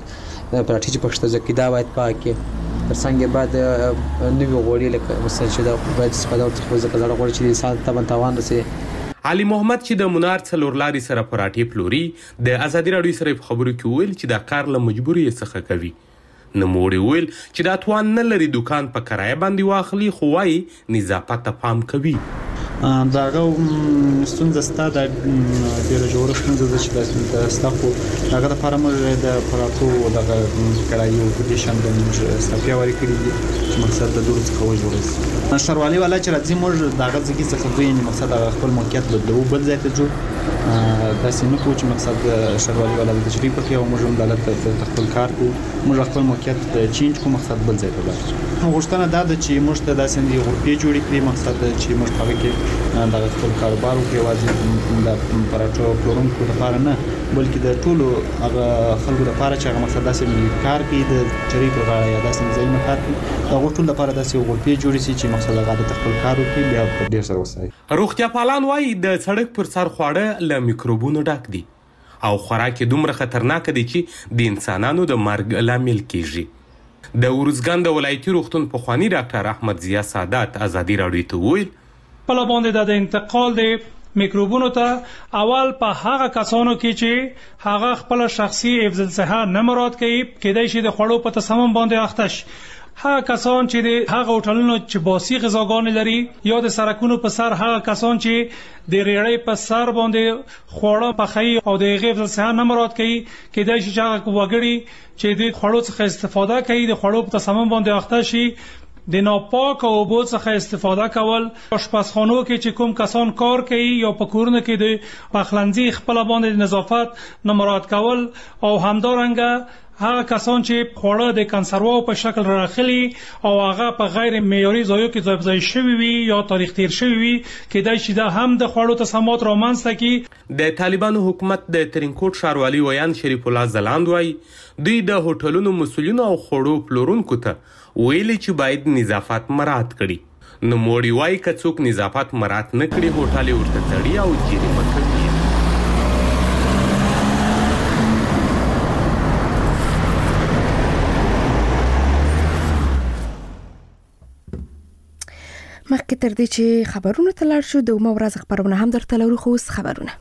پراټې چې پکښې تزه دا باید پاک کړي. تر څنګ یې باید نوي غوړي لکه مثلا چې دا باید استفاده ورڅخه وکړي، ځکه زاړه غوړي چې انسان ته تاوان رسوي. علي محمد چې د منار څلور لارې سره پراټې پلوري، د ازادي راډیو سره په خبرو کې وویل چې دا کار له مجبورۍ څخه کوي. نوموړي وویل چې دا توان نه لري دکان په کرایه باندې واخلي، خو وایي نظافت ته پام کوي. داغه ستونزه ستا د ډیره جوړه ستونزه ده چې د ستاسو هغه لپاره موږ د پراټو دغه کړایو په دې شان د موږ ستاسو وری کړی دي چې مقصد د دورو څخه وجوړي. ښاروالي والا چې راځي موږ دغه ځکه څخه دوی مقصد د خپل موقعیت بدلو، بل ځای ته جوړ تاسو نه کوم چې مقصد ښاروالي والا د تشریف کوي او موږ هم د خپل کار کو، موږ خپل موقعیت چینج کوو، مقصد بل ځای ته لاړ. غوښتنه دا ده چې موږ ته داسې دی غوړي جوړې کړی، مقصد چې موږ هغه کې د خپل کاروبار او یوازې د پراټو پلورونکو لپاره نه، بلکې د ټولو هغه خلکو لپاره چې هغه مقصد داسې کار کوي د چرۍ په غاړه یا داسې ځایونه کار کوي، هغه ټول لپاره داسې غوړي جوړې شي چې مقصد هغه د خپل کار وکړي بیا په ډیر سره وسایي. روغتیا پالان وایي د سړک پر سر خواړه له میکروبونو ډک دي او خوراک دومره خطرناک دي چې د انسانانو د مرګ لامل کیږي. د ارزګان د ولایتي روغتون پخوانی ډاکټر احمد ضیا سادات ازادي راډیو ته وویل په باندې د انتقال د میکروبونو ته اول په هغه کسانو کې چې هغه خپل شخصي حفظ الصحه نه مراعات کوي، کېدای شي د خوړو په تسمم باندې اخته شي. هغه کسان چې د هغه هوټلونو چې باسي غذاګانې لري یا د سړکونو په سر هغه کسان چې د ریړۍ په سر باندې خواړه پخوي او د حفظ الصحه نه مراعات کوي، کېدای شي چې هغه وګړي چې د خوړو څخه استفاده کوي د خوړو په تسمم باندې اخته شي. د ناپاک اوبو څخه استفاده کول، آشپزخانو کې چې کوم کسان کار کوي یا په کورونو کې د پخلنځي خپل باندې نظافت نه مراعات کول، او همدارنګه هغه کسان چې خوړه د کنسرواو په شکل راخلي او هغه په غیر معیاري ځایو کې ځای شوی وي یا تاریخ تیر شوی وي، کېدای شي دا هم د خوړو تسممات رامنځته کړي. د طالبانو حکومت د ترینکوټ ښاروالي ویان شریف الله زلاند وایي دوی د هوټلونو مسؤلینو او خوړو پلورونکو ته ویلي چې باید نظافت مراعات کړي. نوموړي وایي که څوک نظافت مراعات نه کړي هوټل یې ورته تړي او جریمه کوي. مخکې تر دې چې خبرونه ته لاړ شو د اومه ورځ خبرونه هم درته لرو خو اوس خبرونه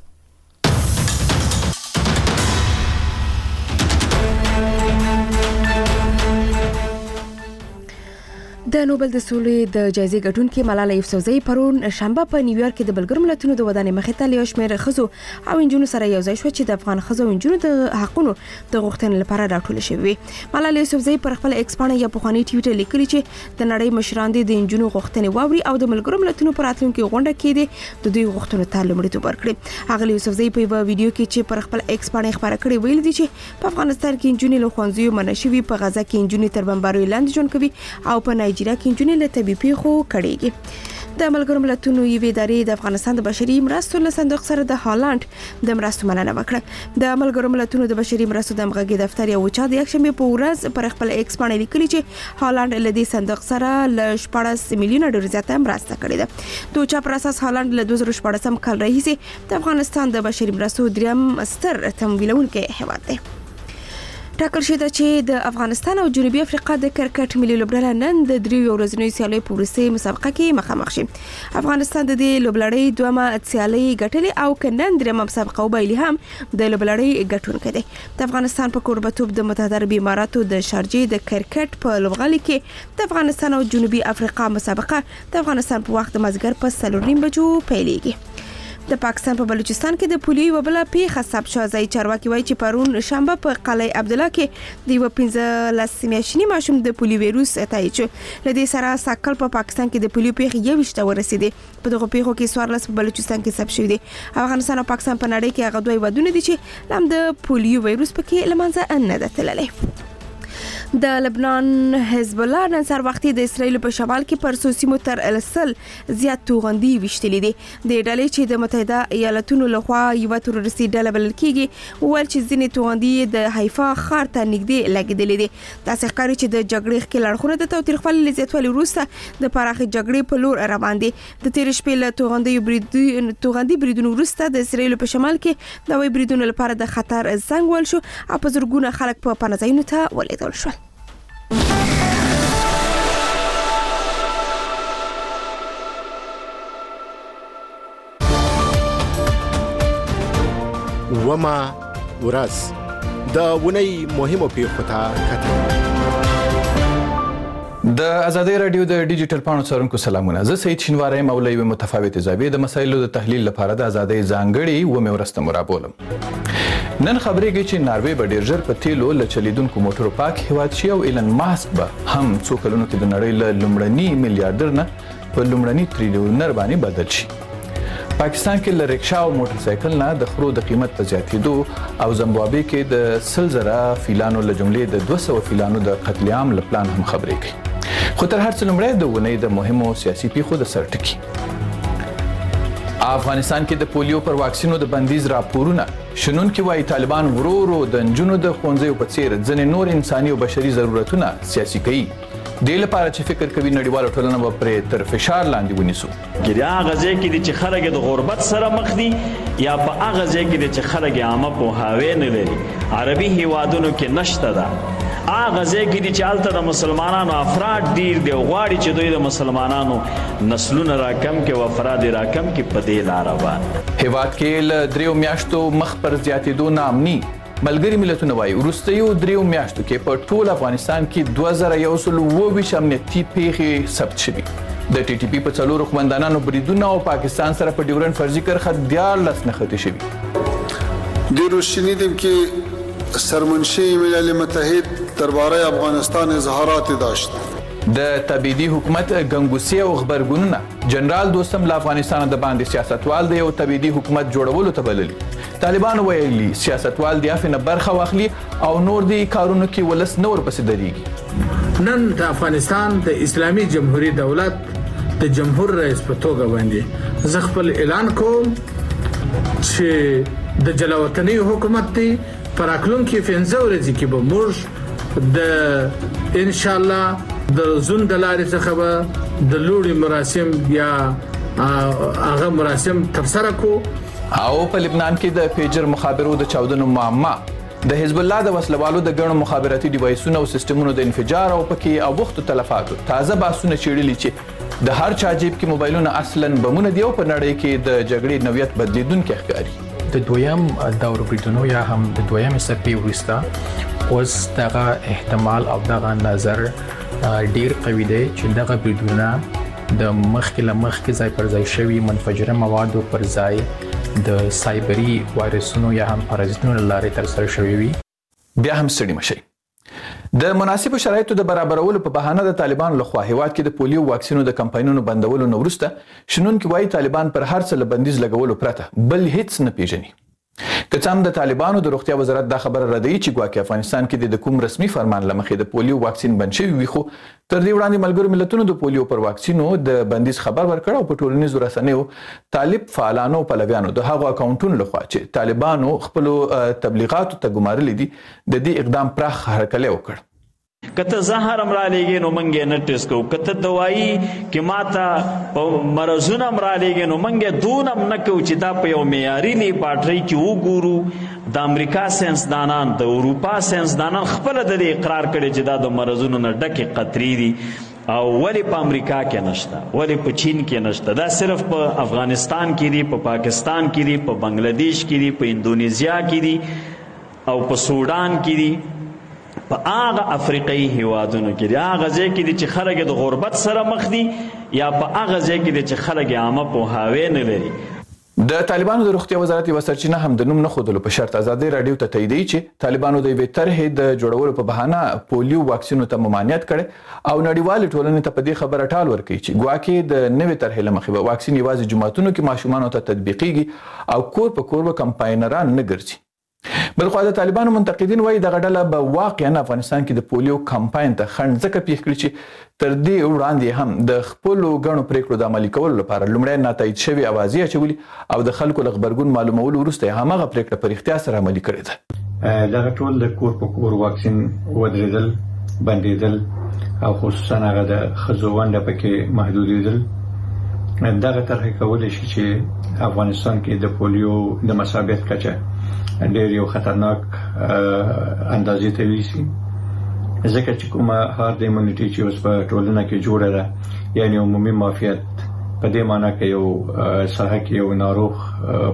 د نوبل د سولې د جایزې ګټونکې ملاله یوسفزۍ پرون شنبه په نیویارک کې د ملګرو ملتونو د ودانۍ مخې ته له شمېر ښځو او نجونو سره یو ځای شو چې د افغان ښځو او نجونو د حقونو د غوښتنې لپاره راټول شوي. ملاله یوسفزۍ پر خپل ایکس باندې یا پخوانی ټویټر لیکلي چې د نړۍ مشران د نجونو غوښتنې واوري او د ملګرو ملتونو پر راتلونکي غونډه کې د دوی غوښتنو ته لومړیتوب ورکړي. هغه یوسفزۍ په یو ویډیو کې چې پر خپل ایکس باندې خبره کړې ویل دي چې په افغانستان کې نجونې له ښوونځیو منع شوي، په غزه کې نجونې تر بمباریو لاندې ژوند کوي او په نایجیریا کې نجونې له طبي پیښو کړيږي. د ملګرو ملتونو یوې ادارې د افغانستان د بشري مرستو له صندوق سره د هالند د مرستو مننه وکړه. د ملګرو ملتونو د بشري مرستو د همغږي دفتر یو چا د یکشنبه په ورځ پر خپل ایکس باندې لیکلي چې هالند له دې صندوق سره ل 14 میلیونه ډالر زیاته مرسته کړې ده. د چا پر اساس هالند له 2014 کال راهیسې د افغانستان د بشري مرستو دریم ستر تمویلونکی هیواد دی. ټاکل شوی چې د افغانستان او جنوبي افریقا د کرکټ ملي لوبډله نن د 3 ورځنیو سیالیو په وروستۍ مسابقه کې مخامخ شي. افغانستان د دې لوبډلې دومره سیالي ګټلې او کنن درېمه مسابقه وبایلي هم د لوبډلې ګټونکې ده. د افغانستان په کوربتوب د متحده عربي اماراتو د شارجې د کرکټ په لوبغالي کې د افغانستان او جنوبي افریقا مسابقه د افغانستان په وخت د مازیګر په 4:30 بجو پیلېږي. د پاکستان په بلوچستان کې د پولیو وبله پیښه ثبت شوه. ځای چارواکي وایي چې پرون شنبه په قلعه عبدالله کې د 15 میاشتني ماشوم د پولیو ویروس تایید شو. له دې سره ساکل په پاکستان کې د پولیو پیښه 21 ورسېده. په دغه پیښو کې 14 په بلوچستان کې ثبت شوی دي. افغانستان او پاکستان په نړۍ کې هغه دوه ودونه دي چې لم د پولیو ویروس پکې لمنځه نه ده تللی. د لبنان حزب الله نن سر وختي د اسرایل په شمال کې پر سوسیمو تر السل زیات توغندي وشتلې دي. د ډلې چې د متحده ایالاتونو لخوا یو تروریستي ډله بلل کیږي ول چې ځینې توغندي د حیفا ښار ته نږدې لګیدلې دي. تاسو ښکاري چې د جګړې ښکېل اړخونه د توترخوالي زیاتوالي وروسته د پراخې جګړې په لور روان دي. د تیر شپې له توغندي بریدونو وروسته د اسرایل په شمال کې د وای بریدونو لپاره د خطر زنګ ول شو او په زرګونه خلک په پنځاینو ته ولیدل شول. وما ورځ د ونی مهمو پیښو ته کتل. د ازادي رادیو د ډیجیټل پاڼو څارونکو سلامونه. زه سید شینواری مولوی و متفاوت زاویه د مسایلو د تحلیل لپاره د ازادي ځانګړي و مورسته مرابولم. نن خبرېږي چې ناروې به ډېر ژر په تیلو له چلیدونکو موټرو پاک هیواد شي او ایلن ماسک به هم څو کلونو کې د نړۍ له لومړني میلیارډر نه په لومړني تریلیونر باندې بدل شي. پاکستان کې له رکشا او موټر سایکل نه د خرو د قیمت په زیاتېدو او زمبابوې کې د 100,000 فیلانو له جملې د 200 فیلانو د قتل عام له پلان هم خبرې کوي. خو تر هر څه لومړی د ونې د مهمو سیاسي پیښو د سر ټکي. افغانستان کې د پولیو پر واکسینو د بندیز راپورونه شنونکي وایي طالبان ورو ورو د نجونو د ښوونځیو په څیر ځینې نور انساني او بشري ضرورتونه سیاسي کوي. دې لپاره چې فکر کوي نړیواله ټولنه به پرې تر فشار لاندې ونیسو. ګریا غزه کې د خلک د غربت سره مخ دي یا په هغه ځای کې د خلک عامه په هاوی نه لري. عربي هیوادونو کې نشته ده. هغه ځای کې د چالتہ د مسلمانانو افراد ډیر دی غواړي چې دوی د مسلمانانو نسلونه راکم کې او افراد راکم کې په دې لار روان. هیواد کې ل 3 میاشتو مخ پر زیاتېدو نامني ملګری ملتونه وایي وروستیو 3 میاشتو کې په ټول افغانستان کې 2122 امنیتي پیښې ثبت شوي. د ټي ټي پی په څلورو قومندانانو بریدونه او پاکستان سره په ډیورن فرضي کرښه 14 نښتې شوي. د روشنیدیم که سرمنشی ملل متحد درباره افغانستان اظهارات داشت. د تبعیدي حکومت ګنګوسي او خبرګونونه جنرال دوستم له افغانستان د باندې سیاستوال دی او تبعیدي حکومت جوړولو ته بللی. طالبان ویلي سیاستوال د افنه برخه واخلي او نور دي کارونو کې ولس نور پسې دريږي. نن د افغانستان د اسلامي جمهوریت دولت د جمهور رئیس په توګه باندې زه خپل اعلان کوم چې د جلاوطنۍ حکومت دی پر اکلون کې 15 ورځې کې به موږ د ان شاء الله د زون د لارې څخه به د لوړي مراسم یا هغه مراسم ترسره کو. او په لبنان کې د پیجر مخابرو د چاودنو معما د حزب الله د وسلوالو د ګڼو مخابراتي ډیوایسونو او سیستمونو د انفجار او پکې او وخت تلفاتو تازه باسونه چیرلي چې د هر چا جیب کې موبایلونه اصلاً بمونه دی او په نړۍ کې د جګړې نوعیت بدلیدونکي ښکاري. د دویم دور بریدونو یا هم د دویم سپي وروسته اوس دغه احتمال او دغه نظر ډیر قوي دی چې دغه بریدونه د مخکې له مخکې ځای پر ځای شوي منفجره موادو پر ځای د سایبري وایرسونو یا هم پارازیتونو له لارې ترسره شوي وي. بیا هم ستړي مشئ. د مناسبو شرایطو د برابرولو په بهانه د طالبانو لخوا هیواد کې د پولیو واکسینو د کمپاینونو بندولو نه وروسته شنونکي وایي طالبان پر هر څه له بندیز لګولو پرته بل هیڅ نه پیژني. که څه هم د طالبانو د روغتیا وزارت دا خبره ردوي چې ګواکې افغانستان کې د کوم رسمي فرمان له مخې د پولیو واکسین بند شوی وي، خو تر دې وړاندې ملګرو ملتونو د پولیو پر واکسینو د بندیز خبر ورکړ او په ټولنیزو رسنیو طالب فعالانو پلویانو د هغو اکاونټونو لخوا چې طالبانو خپلو تبلیغاتو ته ګمارلي دي د دې اقدام پراخ هرکلی وکړ. کته زهر امرا لګي نو منګه نه ټیسټ کو، کته دوايي کې ماته مرزونه امرا لګي نو منګه دونم نه کو چې دا په یو معیاري لیبارټري کې وګورو. د امریکا ساينسدانان د اروپا ساينسدانان خپل د اقرار کړي چې دا د مرزونو نه ډکه قطري دي او ولی په امریکا کې نشته، ولی په چین کې نشته، دا صرف په افغانستان کې دي، په پاکستان کې دي، په بنگلاديش کې دي، په اندونیزیا کې دي او په سودان کې دي، په هغه افریقایي هیوادونو کې دي، هغه ځای کې دي چې خلک د غربت سره مخ دي یا په هغه ځای کې دي چې خلک عامه پوهاوی نه لري. د طالبانو د روغتیا وزارت یوه سرچینه هم د نوم نه ښودلو په شرط ازادي راډیو ته تاییدوي چې طالبانو د یوې طرحې د جوړولو په بهانه پولیو واکسینو ته ممانعت کړی او نړیوالې ټولنې ته په دې خبره ټال ورکوي چې ګواکې د نوې طرحې له مخې به واکسین یوازې جوماتونو کې ماشومانو ته تطبیقیږي او کور په کور به کمپاینران نه ګرځي. بلخوا د طالبانو منتقدین وایي دغه ډله به واقعا افغانستان کې د پولیو کمپاین ته خنډ ځکه پیښ کړي چې تر دې وړاندې هم د خپلو ګڼو پریکړو د عملي کولو لپاره لومړی ناتایید شوي اوازې اچولي او د خلکو له غبرګون معلومولو وروسته یې هماغه پریکړه په رښتیا سره عملي کړې ده. دغه ټول د کور په کور واکسین ودرېدل، بندېدل او خصوصا هغه د ښځو ونډه پکې محدودېدل، دغه طرحې کولی شي چې افغانستان کې د پولیو د مصابیت کچه ډېر یو خطرناک اندازې ته ویسي، ځکه چې کومه هارد ایمونیټي چې اوس په ټولنه کې جوړه ده، یعنی عمومي معافیت، په دې معنی کې یو ساحه کې یو ناروغ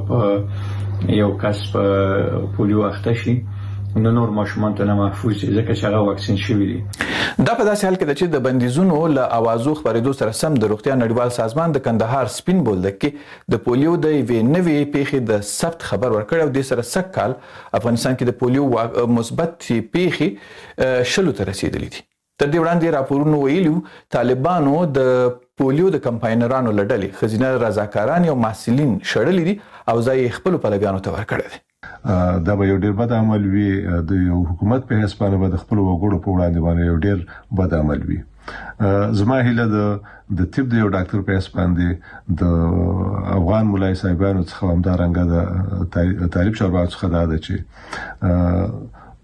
په یو کس په پولیو اخته شي نو نور ماشومان ته نه محفوظ دي ځکه چې هغه واکسین شوي دي. دا په داسې حال کې ده چې د بندیزونو له اوازو خپرېدو سره سم د روغتیا نړیوال سازمان د کندهار سپین بولدک کې د پولیو د یوې نوې پیښې د ثبت خبر ورکړی او دې سره سږ کال افغانستان کې د پولیو مثبت پیښې 10 ته رسیدلې دي. تر دې وړاندې راپورونو ویلي طالبانو د پولیو د کمپاینرانو له ډلې ښځینه رضاکاران او محصلین شړلي دي او ځای یې خپلو پلویانو ته ورکړی دی. دا به یو ډیر بد عمل وي، د یو حکومت په حساب باندې د خپل وګړو په وړاندې باندې یو ډیر بد عمل وي. زما هیله د طب د یو ډاکټر په حساب باندې د افغان مولای صاحبانو څخه همدارنګه د طالب شربات څخه دا ده چې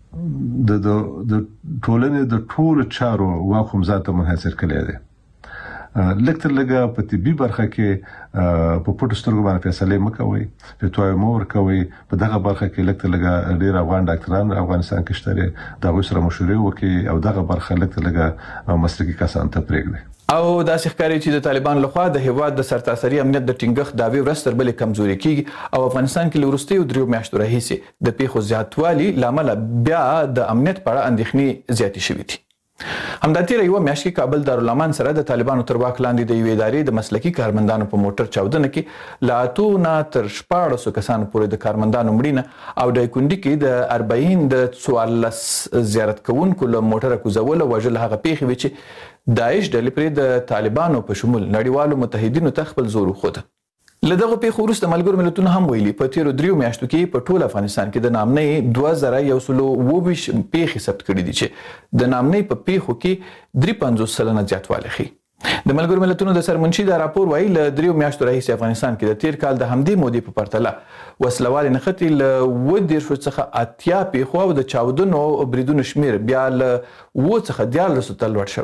د ټولنې د ټولو چارو واکوم ذاته منحصر کړي دي. لکه لږه په طبي برخه کې په پټو سترګو باندې فیصله مکوي، فتواوی مو ورکوي. په دغه برخه کې لږه ډیر افغان ډاکټران افغانستان کې شته، دا غوښ سره مشورې وکړي او دغه برخه لږه مسلکي کسان ته پرېږدي. او داسې ښکاري چې د طالبان لخوا د هیواد د سرتاسري امنیت د ټینګښت دعوې ورځ تر بلې کمزوري کیږي او افغانستان کې له وروستیو 3 میاشتو راهیسې د پیښو زیاتوالي له امله بیا د امنیت په اړه اندېښنې زیاتې شوې دي. همدا تیره یوه میاشت کې کابل دارالامان سره د طالبانو تر واک لاندې د یوې ادارې د مسلکي کارمندانو په موټر چاودنه کې له 8 نه تر 14 کسانو پورې د کارمندانو مړینه او دایکنډي کې د 40 د 14 زیارت کوونکو له موټره کوزول او وژل هغه پیښې وي چې داعش ډلې پرې د طالبانو په شمول نړیوالو متحدینو ته خپل زور وښوده. له دغه پیښو وروسته ملګرو ملتونو هم ویلي په تیرو 3 میاشتو کې په ټول افغانستان کې د نامنۍ 2124 پیښې ثبت کړي دي چې د نامنۍ په پیښو کې 53% زیاتوالی ښیي. د ملګرو ملتونو د سرمنشي دا راپور وایي له 3 میاشتو راهیسې افغانستان کې د تیر کال د همدې مودې په پرتله وسلوالې نښتې له 10 څخه 80 پیښو او د چاودنو او بریدونو شمیر بیا له 7 څخه 14 ته لوړ شوی دی.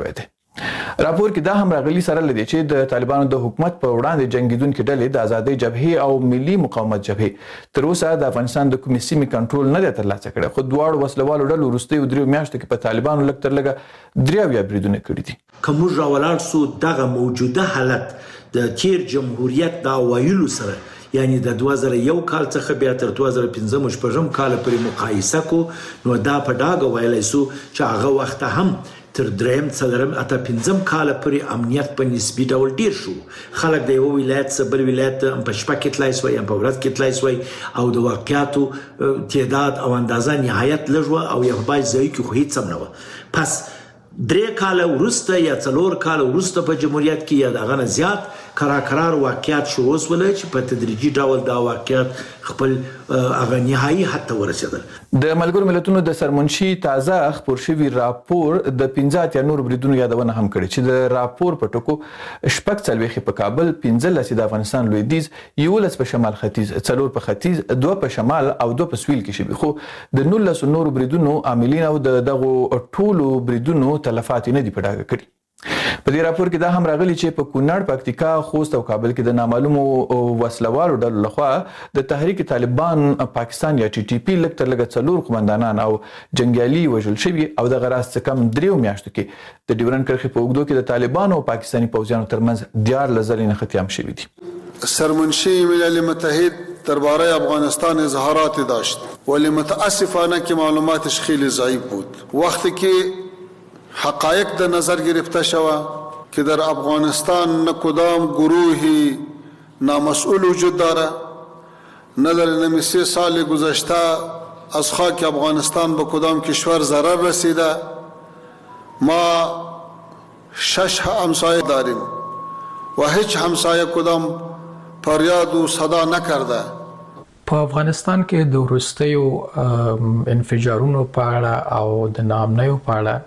راپور کې دا هم راغلي سره لدی چې د طالبانو د حکومت په وړاندې جنگیدونکو ډلې د آزادۍ جبهې او ملي مقاومت جبهې تر اوسه د افغانستان د کومې سیمې کنټرول نه دی ترلاسه کړی، خو دواړو وسلوالو ډلو وروستیو 3 میاشتو کې په طالبانو لږ تر لږه 3 بریدونه کړي دي. که موږ راولاړ سو دغه موجوده حالت د تیر جمهوریت د وایلو سره، یعنی د 2001 کال څخه بیا تر 2015 شپږم کال پورې مقایسه کو، نو دا په ډاګه ویلای سو چې هغه وخت هم تر دریم څلورم اته پنځم کال پورې امنیت په نسبي ډول ډیر شو. خلک د یو ولایت څخه بل ولایت په شپه کې تلای سوی، په ورځ کې تلای سوی، او د واقعیاتو تعداد او اندازه نهایت لږ و او یو بای ځای کې خو هیڅ هم نه و. پس 3 کال ورسته یا 4 کال ورسته په جمهوریت کې یا دغه نه زیات قرار واقعیات شروع وسول چې په تدریجي ډول دا واقعیات خپل هغه نهایي حد ته ورسېدل. د ملګرو ملتونو د سرمنشي تازه خپور شوی راپور د 15 یا نور بریدونو یادونه هم کړې چې د راپور په ټکو شپږ څلوېښت په کابل، 15 د افغانستان لویدیځ، 11 په شمال ختیځ، 4 په ختیځ، 2 په شمال او 2 په سویل کې شوي، خو د 19 نور بریدونو عاملین او دغه ټولو بریدونو تلفات نه دي په ډاګه کړي. په دې راپور کې دا هم راغلي چې په کونړ، پکتیکا، خوست او کابل کې د نامعلومو وسلوالو ډلو لخوا د تحریک طالبان پاکستان یا ټي ټي پی لږ تر لږه 4 قومندانان او جنګیالي وژل شوي، او دغه راز څه کم 3 میاشتو کې د ډیورنډ کرښې په اوږدو کې د طالبانو او پاکستاني پوځیانو ترمنځ 14 ځلې نښتې هم شوي دي. سرمنشی ملل متحد درباره افغانستان اظهارات داشت ولی متاسفانه که معلوماتش خیلی ضعیف بود. وقتی که حقایق در نظر گرفته شود که در افغانستان نه کدام گروهی نامسئول وجود دارد، نه در نمی 3 سال گذشته از خاک افغانستان به کدام کشور ضرر رسیده. ما 6 همسایه داریم و هیچ همسایه کدام فریاد و صدا نکرده. په افغانستان کې د وروستیو انفجارونو په اړه او د ناامنیو په اړه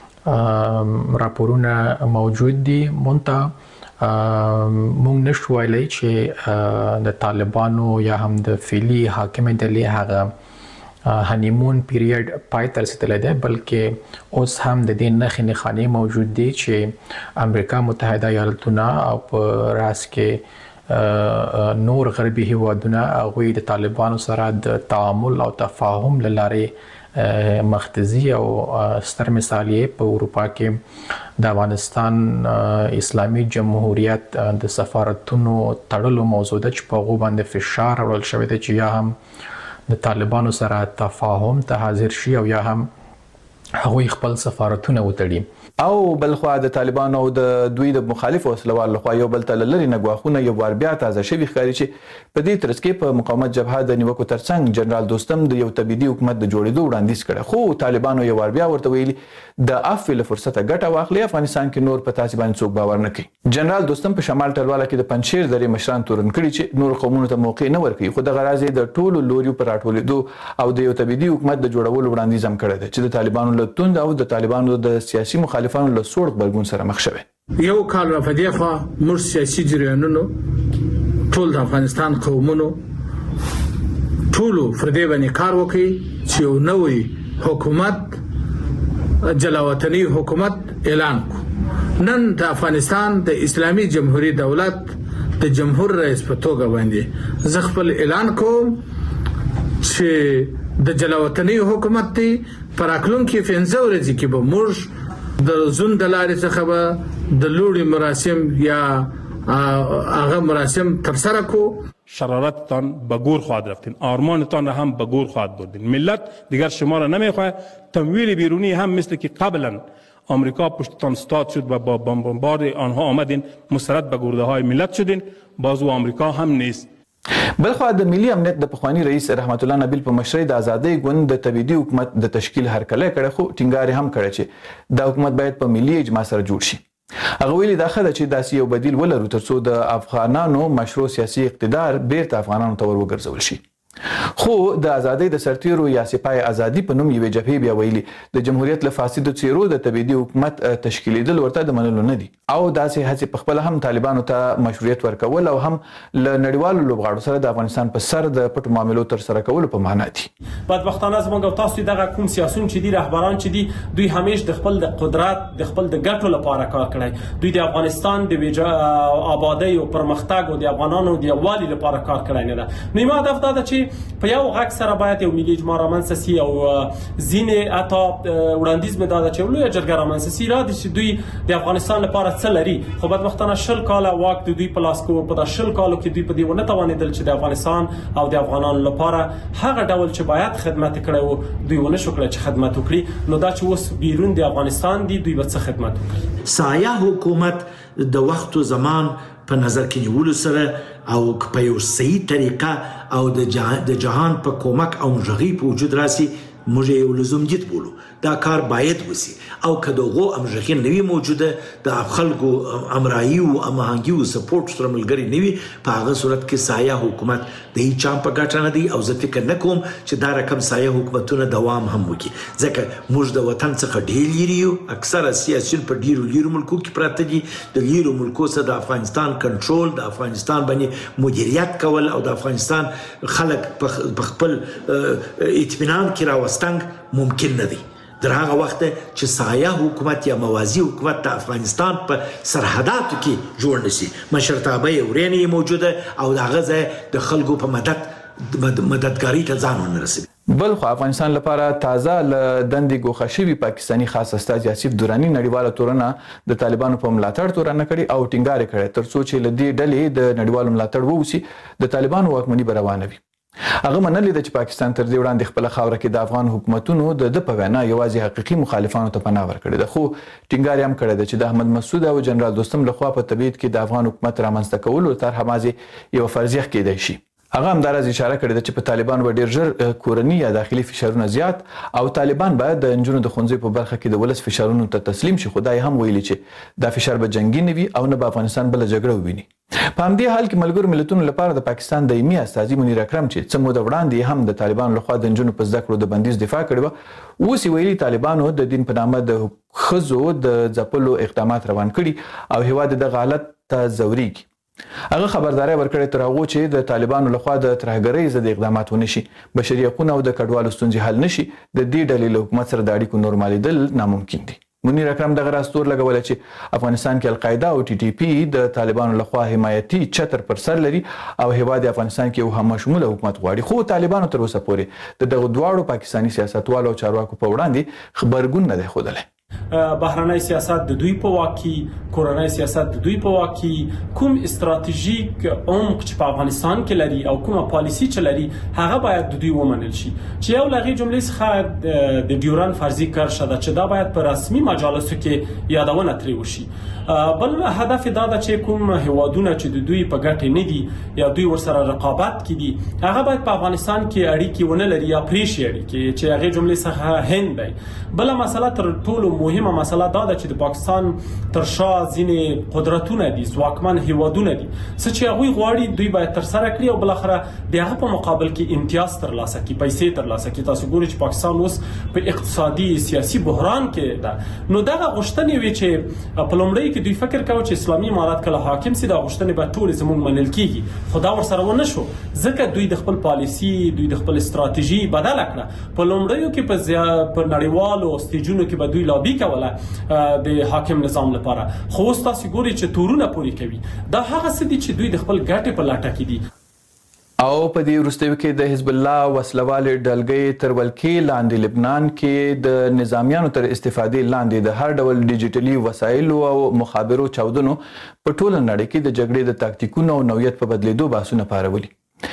راپورونه موجود دي. مونږ نشو ویلی چې د طالبانو یا هم د فعلي حاکمې ډلې هغه هنیمون پیریډ پای ته رسېدلی دی، بلکې اوس هم د دې نښې نښانې موجود دي چې امریکا متحده ایالتونه او په راس کې نور غربي هیوادونه هغوی د طالبانو سره د تعامل او تفاهم له لارې مختزي او ستر مثال یې په اروپا کې د افغانستان اسلامي جمهوریت د سفارتونو تړلو موضوع ده چې په هغو باندې فشار اړول شوی دی چې یا هم د طالبانو سره تفاهم ته حاضر شي او یا هم هغوی خپل سفارتونه وتړي. او بلخوا د طالبانو او د دوی د مخالف وسلوال لخوا یو بل ته لری نه غواخونه یو بار بیا تازه شوی ښکاري چې په دې ترڅ کې په مقاومت جبهه د نیوکو ترڅنګ جنرال دوستم د یو تبعیدي حکومت د جوړېدو وړاندیز کړ، خو طالبانو یو بار بیا ورته ویلي د عفو له فرصته ګټه واخلي، افغانستان کې نور په تاسو باندې څوک باور نه کوي. جنرال دوستم په شمال ټلواله کې د پنځشیر درې مشران تورن کړي چې نور قومونو ته موقع نه ورکوي، خو د غراض د ټولو لوريو پر راټولېدو او د یو تبعیدي حکومت د جوړولو وړاندیز هم کړی دی چې د طالبانو له توند او د طالبانو د سیاسي مخالفانو له سوړ غبرګون سره مخ شوی. یو کال را پدې خوا موږ سیاسي جریانونو ټول د افغانستان قومونو ټولو فردي باندې کار وکړي چې یو نوې حکومت جلاوطني حکومت اعلان کو. نن د افغانستان د اسلامي جمهوریت دولت د جمهور رئیس په توګه باندې زه خپل اعلان کوم چې د جلاوطني حکومت دی پر راتلونکي 15 ورځې کې به موږ د زون د لارې څخه به د لوړي مراسم یا هغه مراسم ترسره کو. شرارتتان به گور خواهد رفتین، آرمانتان را هم به گور خواهد بردین. ملت دیگر شما را نمیخواه. تمویل بیرونی هم مثل که قبلا آمریکا پشتتان ستاد شد و با بمبارد آنها آمدین مسترد به گرده های ملت شدین، بازو آمریکا هم نیست. بلخوا د ملي امنیت د پخوانی رئیس رحمت الله نبیل په مشرۍ د آزادۍ ګوند د تبعیدي حکومت د تشکیل هرکلی کړی، خو ټینګار هم کړی چې دا حکومت باید په ملي اجماع سره جوړ شي. هغه ویلي دا ښه ده چې داسې یو بدیل ولرو ترڅو د افغانانو مشروع سیاسي اقتدار بیرته افغانانو ته ور وګرځول شي. خو د ازادۍ د سرتیرو یا سپای ازادي په نوم یوې جبهې بیا ویلي د جمهوریت له فاسدو څیرو د تبعیدي حکومت تشکیلیدل ورته د منلو نه دي او داسې هڅې په خپل هم طالبانو ته مشروعیت ورکول او هم له نړیوالو لوبغاړو سره د افغانستان په سر د پټو معاملو تر سره کولو په معنا دي. بدبختانه زموږ او تاسو دغه کوم سیاسيون چې دي رهبران چې دي دوی همیش د خپل د قدرت د خپل د ګټو لپاره کار کړی. دوی د افغانستان د آبادی او پرمختګ او د افغانانو د یووالي لپاره کار کړی نه ده. نو ما هدف دا ده چې په یو غږ سره باید یو ملي اجماع رامنځته سي او ځینې اتا وړاندیز مې دا ده چې لویه جرګه رامنځته سي را دي چې دوی د افغانستان لپاره څه لري. خو بدبختانه 20 کاله واک د دوی په لاس کې په 20 کالو کې دوی په دې ونه توانېدل چې د افغانستان او د افغانانو لپاره هغه ډول چې باید خدمت کړي وو دوی ونه شو کړی چې خدمت وکړي. نو دا چې اوس بیرون د افغانستان دي دوی به څه خدمت وکړي. سایه حکومت د وخت او زمان په نظر کې نیولو سره او په یو صحیح طریقه او د جهان په کومک او مجري په وجود راسي موږ یو لزوم جد بولو دا کار باید وسی او کدوغو امجخین نوی موجوده د خلکو امرایي او امهنګي او سپورټ سره ملګری نوی په هغه صورت کې سایه حکومت د هیڅ چا په ګټه نه دی او زه فکر نه کوم چې دا رقم سایه حکومتونه دوام هم وکړي ځکه موږ د وطن څخه ډیر لري یو اکثره سیاسيون په ډیرو ملکو کې پراته دي د ډیرو ملکو سره د افغانستان کنټرول د افغانستان باندې مدیریت کول او د افغانستان خلک په خپل اطمینان کې راوستنګ ممکن نه دی. در هغه وخت چې سایه حکومت یا موازی حکومت د افغانستان په سرحداتو کې جوړ نشي مشرتابه اورینی موجوده او دغه ځای د خلکو په مددګاری ته ځان ونرسي. بل خو افغانستان لپاره تازه ل دندې ګوښه شوي پاکستاني خاص استاذ یاسف دورانی نړیواله تورنه د طالبانو په ملاتړ تورنه کړي او ټینګار کړي ترڅو چې ل دې ډلې د نړیوالو ملاتړ ووسی د طالبانو واکمني روانه وي. هغه منلې ده چې پاکستان تر دې وړاندې خپل خاوره کې د افغان حکومتونو د په وینا یوازې حقيقي مخالفانو ته پناه ورکړي ده خو ټینګار هم کړی ده چې د احمد مسعود او جنرال دوستم لخوا په تبعید کې د افغان حکومت رامنځته کولو تر همازې یو فرضیه کېدای شي. هغه هم دراز اشاره کړې ده چې په طالبان به ډیر ژر کورنی یا داخلي فشارونه زیات او طالبان باید د انجونو د خونځي په برخه کې د ولس فشارونو ته تسلیم شي. خدای هم ویلي چې دا فشار به جنگي نه وي او نه به افغانستان بل جګړه وویني. په همدې حال کې ملګرو ملتونو لپاره د پاکستان دایمي استازي منیر اکرم چې څه موده وړاندې هم د طالبان لخوا د انجونو په زده کړو د بندیز دفاع کړې وه اوس یې ویلي طالبانو د دین په نامه د ښځو د ځپلو اقدامات روان کړي او هیواد دغه حالت ته ځورېږي. هغه خبرداري ورکړې تر هغه چې د طالبانو لخوا د ترهګرۍ ضد اقدامات ونشي بشري حقوق او د کډوالو ستونزې حل نشي د دې ډلې له حکومت سره د اړیکو نورمالېدل ناممکن دي. منیر اکرم دغه راستور لګول چې افغانستان کې القاعده او ټي ټي پی د طالبانو لخوا حمایتي چتر پر سر لري او هیواد افغانستان کې یو همشموله حکومت غواړي خو طالبانو تر اوسه پورې د دغه دواړو پاکستاني سیاستوالو او چارواکو په وړاندې خبرګون نه دی ښودلی. بهرنی سیاست د دوی په واک کې کورنۍ سیاست د دوی په واک کې کوم استراتیژیک عمق چې په افغانستان کې لري او کومه پالیسی چې لري هغه باید د دوی ومنل شي چې یو لغې جملې څخه د ډیوران فرضي کرښه ده چې دا باید په رسمي مجالسو کې یادونه ترې وشي. بل هدف دا ده چې کوم هیوادونه چې د دوی په ګټه نه دي یا دوی ورسره رقابت کې دي هغه باید په افغانستان کې اړیکې ونه لري یا پرې شي اړیکې چې هغه جملې څخه هند دی. بل مسله تر ټولو مهمه مسله دا ده چې د پاکستان تر شا ځینې قدرتونه دي ځواکمن هیوادونه دي څه چې هغوی غواړي دوی باید تر سره کړي او بل اخره د هغه په مقابل کې امتیاز ترلاسه کړي پیسې ترلاسه کړي. تاسو ګورئ چې پاکستان اوس په اقتصادي سیاسي بحران کې ده نو دغه غوښتنې وي چې په لومړی کې دوی فکر کاوه چې اسلامي امارات کله حاکم سي دا غوښتنې به ټول زموږ منل کیږي خو دا ورسره ونه شو ځکه دوی د خپل پالیسی دوی د خپل استراتیژي بدل کړه. په لومړیو کې په نړیوالو سټیجونو کې به دوی لابي کوله د حاکم نظام لپاره خو اوس تاسو ګورئ چې تورونه پوری کوي دا هغه څه دي چې دوی د خپل ګټې په لټه کې دي. او په دې وروستیو کې د حزب الله وسلوالې ډلګۍ تر ولکې لاندې لبنان کې د نظامیانو تر استفادې لاندې د هر ډول ډیجیټلي وسایلو او مخابرو چاودنو په ټوله نړۍ کې د جګړې د تاکتیکونو او نوعیت په بدلیدو بحثونه پارولي.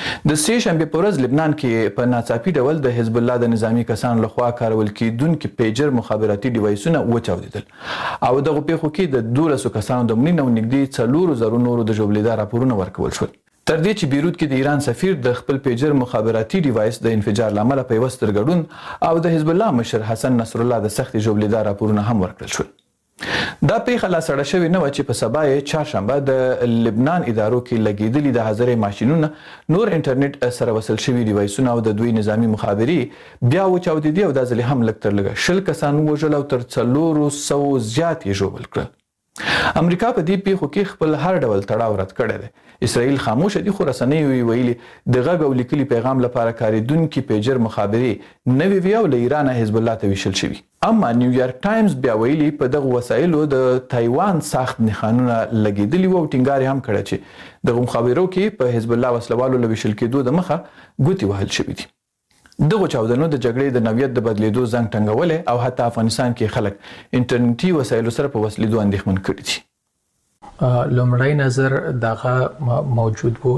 د سې شنبې په ورځ لبنان کې په ناڅاپي ډول د حزب الله د نظامی کسانو لخوا کارول کېدونکي پیجر مخابراتي ډیوایسونه وچاودېدل او دغه پیښو کې د 1200 کسانو د مړینې او نږدې 4,000 نورو د ژوبلېدا راپورونه ورکول شول. تر دې چې بیروت کې د ایران سفیر د خپل پیجر مخابراتي ډیوایس د انفجار لامل په یو سترګړون او د حزب الله مشر حسن نصر الله د سخت ژوبلېدا راپورونه هم ورکړل شول. دا پیښه لا سړه شوې نه و چې په سبا یې چهارشنبه د لبنان ادارو کې لګېدلي د حاضرې ماشینونه نور انټرنیټ سره وصل شوي ډیوایسونه او د دوی نظامی مخابرې بیا وچاودېدې او دا ځل هم لږ تر لږه 10 کسان ووژل او تر 400 زیات یې ژوبل کړل. امریکا په دې پیښو کې خپل هر ډول تړاو رد کړی دی. اسرائیل خاموش دي خو رسنیو ویلي د غږ او لیکلي پیغام لپاره کاریدونکي پیجر مخابرې نوې وی او له ایران حزب الله ته ویشل شوي. اما نیویارک ټایمز بیا ویلي په دغه وسایلو د تایوان ساخت نښانونه لګېدلي وو او ټینګار هم کړی چې دغه مخابرو کې په حزب الله وسلوالو له ویشل کېدو د مخه ګوتې وهل شوي دي. دغه چاودنو د جګړې د نوعیت د بدلیدو زنګ ټنګولې او حتی افغانستان کې خلک انټرنیټي وسایلو سره په وسلیدو اندېښمن کړي دي. لومړی نظر دغه موجود وو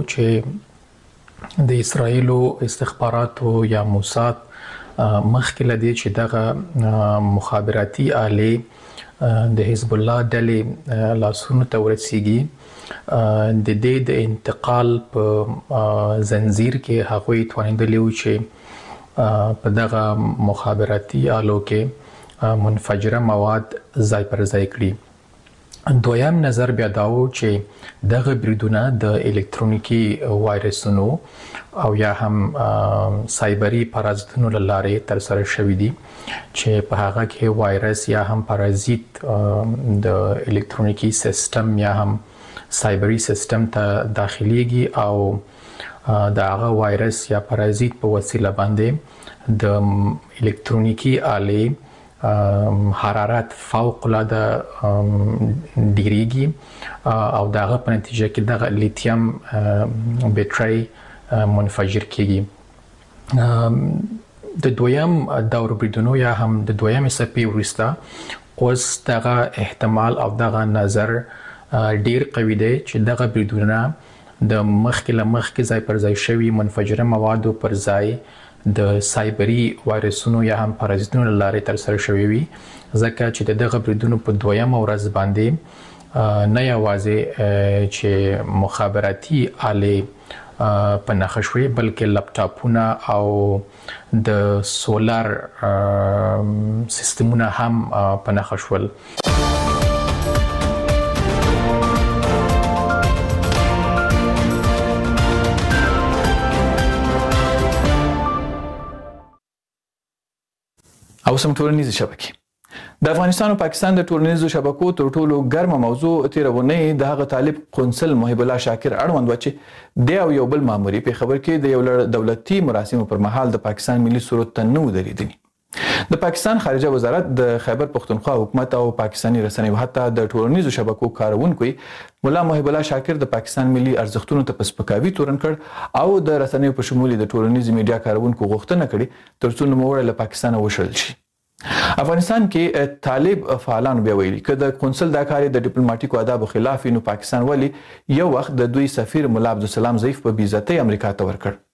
چې د اسرائیلو استخباراتو یا موساد مخکې لدی چې دغه مخابراتي آلې د حزب الله ډلې لاسونو ته ورسیږي د دې د انتقال په زنجیر کې هغوی توانیدلی و چې په دغه مخابراتي آلو کې منفجره مواد ځای پر ځای کړي. دویم نظر بیا دا و چې دغه بریدونه د الکترونیکي وایرسونو او یا هم سایبري پارازیتونو له لارې ترسره شوي دي چې په هغه کې وایرس یا هم پارازیت د الکترونیکي سیستم یا هم سایبري سیستم ته داخليږي او د هغه وایرس یا پارازیت په وسیله باندې د الکترونیکي آلې حرارت فوق العاده ډیریږي او دغه په نتیجه کې دغه لیتیم بیټری منفجر کیږي. د دویم دور بریدونو یا هم د دویم څپې وروسته اوس دغه احتمال او دغه نظر ډیر قوي دی چې دغه بریدونه د مخکې له مخکې ځای پر ځای شوي منفجره موادو پر ځای د سایبري وایرسونو یا هم پارازیتونو له لارې ترسره شوي وي ځکه چې د دغه بریدونو په دویمه ورځ باندې نه یوازې چې مخابراتي آلې په نښه شوې بلکې لپټاپونه او د سولار سیستمونه هم په نښه شول. او سم ټولنیزې شبکې د افغانستان او پاکستان د ټولنیزو شبکو تر ټولو ګرمه موضوع تیرونې د هغه طالب قونسل محب الله شاکر اړوند و چې د یو بل ماموري په خبر کې د یو دولتي مراسمو پر مهال د پاکستان ملي سرود ته نه ودرېدلی. د پاکستان خارجه وزارت د خیبر پختونخوا حکومت او پاکستاني رسنیو حتی د ټولنیزو شبکو کارونکو مولا محب الله شاکر د پاکستان ملي ارزښتونو ته په سپکاوي تورن کړ او د رسنیو په شمول د ټولنیزو میډیا کارونکو غوښتنه کړې ترڅو نوموړی له پاکستان وشړل شي. افغانستان کې طالب فعالانو بیا ویلي که د قونسل دا کار د ډیپلوماټیکو آدابو خلاف نو پاکستان ولی یو وخت د دوی سفیر مولا عبدالسلام ضعیف په بیزتۍ امریکا ته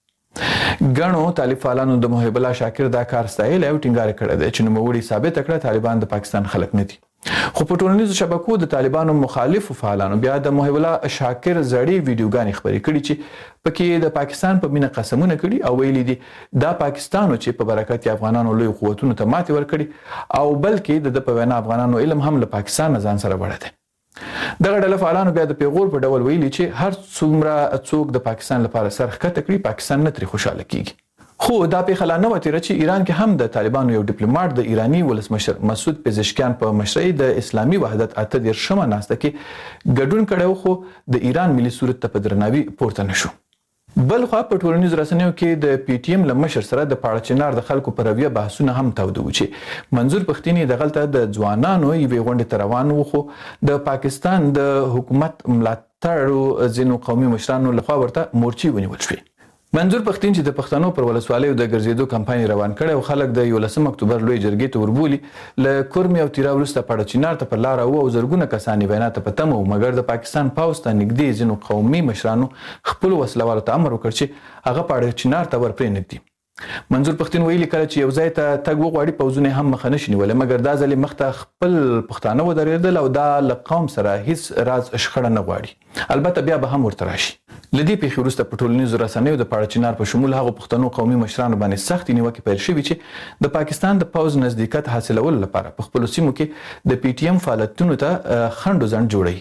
ورکړ. ګڼو طالب فعالانو د محب الله شاکر دا کار ستایلی او ټینګار کړی دی چې نوموړي ثابته کړه طالبان د پاکستان خلک نه دي. خو په ټولنیزو شبکو د طالبانو مخالفو فعالانو بیا د محب الله شاکر زړې ویډیوګانې خپرې کړي چې پکې د پاکستان په مینه قسمونه کړي او ویلي دي دا پاکستانو چې په برکت افغانانو لوی قوتونو ته ماتې ورکړي او بلکې د په وینا افغانانو علم هم له پاکستان ځان سره وړي دي. دغه ډله فعالانو بیا د پیغور په ډول ویلي چې هر څومره څوک د پاکستان لپاره سر ښکته کړي پاکستان نه ترې خوشاله کیږي. خو دا پیښه لا نه وه تېره چې ایران کې هم د طالبانو یو ډیپلوماټ د ایراني ولسمشر مسعود پزشکیان په مشرۍ د اسلامي وحدت 38مه ناسته کې ګډون کړی و خو د ایران ملي سرود ته په درناوي پورته نه شو. بل خوا په ټولنیزو رسنیو کې د پی ټی ایم له مشر سره د پاړه چنار د خلکو په رویه بحثونه هم تاوده و چې منظور پښتینی دغلته د ځوانانو یوې غونډې ته روان و خو د پاکستان د حکومت ملاتړو ځینو قومي مشرانو لخوا ورته مورچې ونیول شوې. منظور پښتین چې د پښتنو پر ولسوالیو د ګرځېدو کمپاین روان کړي او خلک د 11 اکتوبر لوی جرګې ته وربولي له کورمي او تیرا وروسته پاړه چنار ته پر لار او زرګونه کسانې وینا ته په تمه مګر د پاکستان پاوس ته نږدې ځینو قومي مشرانو خپل وسلوالو ته امر وکړ چې هغه پاړه چنار ته ورپرې نږدې. منظور پښتون ویلي کله چې یو ځای ته تګ وغواړي پوځونه هم مخه نشي نیولی مګر دا ځلې مخته خپل پښتانه ودرېدل او دا له قوم سره هیڅ راز شخړه نه غواړي البته بیا به هم ورته راشي له دې پیښې وروسته په ټولنیزو رسنیو د پاړه چنار په شمول هغو پښتنو قومي مشرانو باندې سختې نیوکې پیل شوي چې د پاکستان د پوځ نزدېکت حاصلولو لپاره په خپلو سیمو کې د پی ټي ایم فعالیتونو ته خنډ و ځنډ جوړوي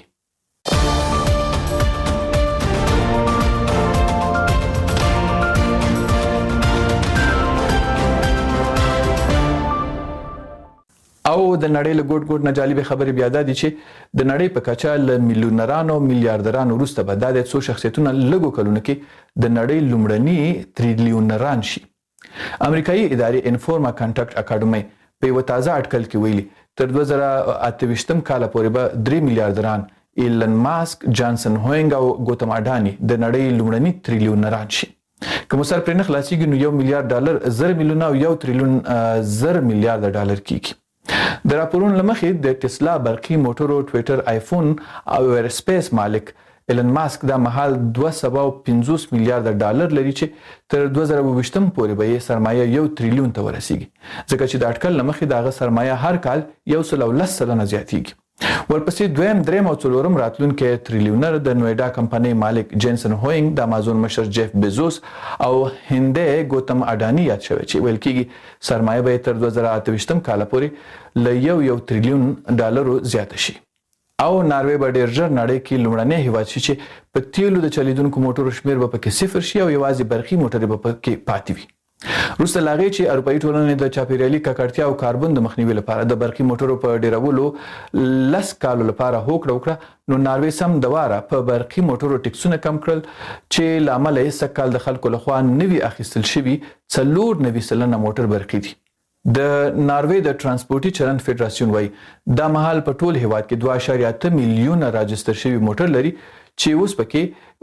او د نړۍ له ګوټ ګوټ نه جالبې خبرې بیا دا دي چې د نړۍ په کچه له میلیونرانو میلیارډرانو وروسته به دا د څو شخصیتونه لږو کلونو کې د نړۍ لومړني تریلیونران شي امریکایي ادارې انفورما کانټاکټ اکاډمي په یو تازه اټکل کې ویلي تر 2028 کال پورې به 3 میلیارډران ایلن ماسک جانسن هوینګ او ګوتم اډانی د نړۍ لومړني تریلیونران شي کوم سر پر نه خلاصيږي نو 1 میلیارډ ډالر 0 میلیون او 1 تریلیون 0 میلیارډ ډالر کیږي د راپورونو لمخې د ټسلا برقي موټرو ټویټر آیفون او ایرسپیس مالک ایلن ماسک دا مهال 250 میلیارډ ډالر لري چې تر 2020 پورې به یې سرمایه 1 تریلیون ته ورسیږي ځکه چې د اټکل لمخې دغه سرمایه هر کال 110 سلنه زیاتیږي ورپسې دویم دریم او څلورم راتلونکي تریلیونر د نویډا کمپنۍ مالک جینسن هوینګ د امازون مشر جیف بیزوس او هندي ګوتم اډانی یاد شوی چې ویل کېږي سرمایه به تر 2028 کال پورې ل 1 تریلیون ډالرو زیات شي او ناروې به ډېر ژر نړۍ کې لومړنی هیواد شي چې په تیلو د چلیدونکو موټرو شمیر به پکې صفر شي او یوازې برقي موټرې به پکې پاتې وي روسته لاغې چې اروپאי ټولنې د چاپیریالي ککړتیا او کاربن د مخنیوي لپاره د برقي موټرو په ډیرولو 10 کالو لپاره هوکړه وکړه نو ناروې سم دواره په برقي موټرو ټیکسونه کم کړل چې لامل یې سکهال د خلکو لخوا نوي اخیستل شوي 490 سلنه موټر برقي دي د ناروې د ترانسپورتي چلند فدراسیون وایي دا مهال په ټول هیواد کې 2.8 میلیون راجستر شوي موټر لري چې اوس پکې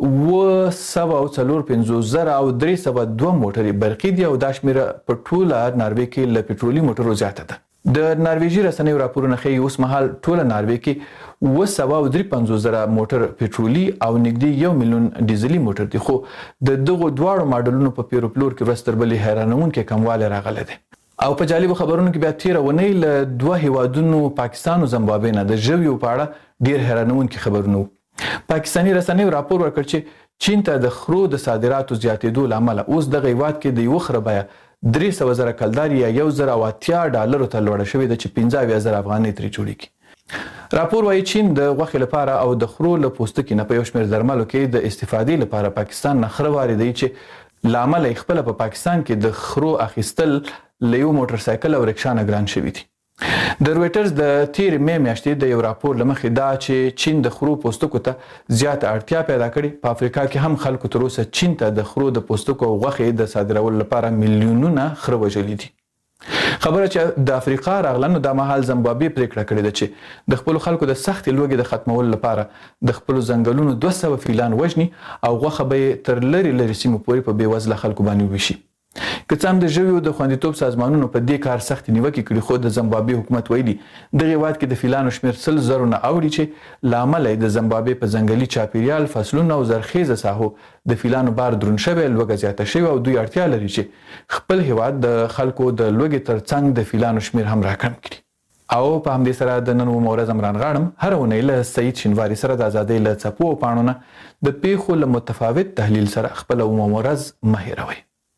245,000 او 302 موټرې برقي دي او دا شمیره په ټوله ناروې کې له پټرولي موټرو زیاته ده د نارویجي رسنیو راپورونه ښیي اوس مهال ټوله ناروې کې 253,000 موټر پټرولي او نږدې 1 میلیون ډیزلي موټر دي خو د دغو دواړو ماډلونو په پیروپلور کې ورستر بلې حیرانونکې کموالی راغلی دی او په جالبو خبرونو کې بیا تیره ونې له دوه هیوادونو پاکستان او زمبابوې نه د ژویو په اړه ډیر حیرانونکي خبرونه پاکستاني رسنیو راپور ورکړ چې چین ته د خرو د صادراتو زیاتېدو لامل اوس د هیواد کې د یو خره بیه 300,000 کلداري یا 1,080 ډالرو ته لوړه شوې ده چې 15,000 افغانۍ ترې جوړیږي راپور وايي چین د غوښې لپاره او د خرو له پوستکي نه په یو شمېر درملو کې د استفادې لپاره پاکستان نه خره واردوي چې لامل یې خپل په پاکستان کې د خرو اخیستل له یو موټر سایکل او رکشا نه ګران شوي دي د رويټرز د تیر مې میاشتې د یو راپور لمخې دا چې چین د خرو پوستکو ته زیاته اړتیا پیدا کړې په افریقا کې هم خلکو تر اوسه چین ته د خرو د پوستکو او غوښې د صادرولو لپاره میلیونونه خره وژلي دي خبره چې د افریقا راغلنو د مهال زمبابوې پریکړه کړې ده چې د خپل خلکو د سختې لوږې د ختمولو لپاره د خپل ځنګلونو 200 فیلان وژني او غوښه به تر لري سیمو پورې په بیوزله خلکو باندې وشي که څه هم د ژویو د خوندیتوب سازمانونو په دې کار سختې نیوکې کړي خو د زمبابوې حکومت ویلي دغه هیواد کې د فیلانو شمیر 100,000 نه اوړي چې لامل یې د زمبابوې په ځنګلي چاپیریال فصلونو او زرخیزه ساحو د فیلانو بار درون شوی لوږه زیاته شوی او دوی اړتیا لري چې خپل هیواد د خلکو د لوږې ترڅنګ د فیلانو شمیر هم راکم کړي او په همدې سره د نن مورز امران غاړم هر ونې له سعید شینواری سره د آزادۍ له څپو او پاڼونه د پیښو له متفاوت تحلیل سره خپل مورز مهیروي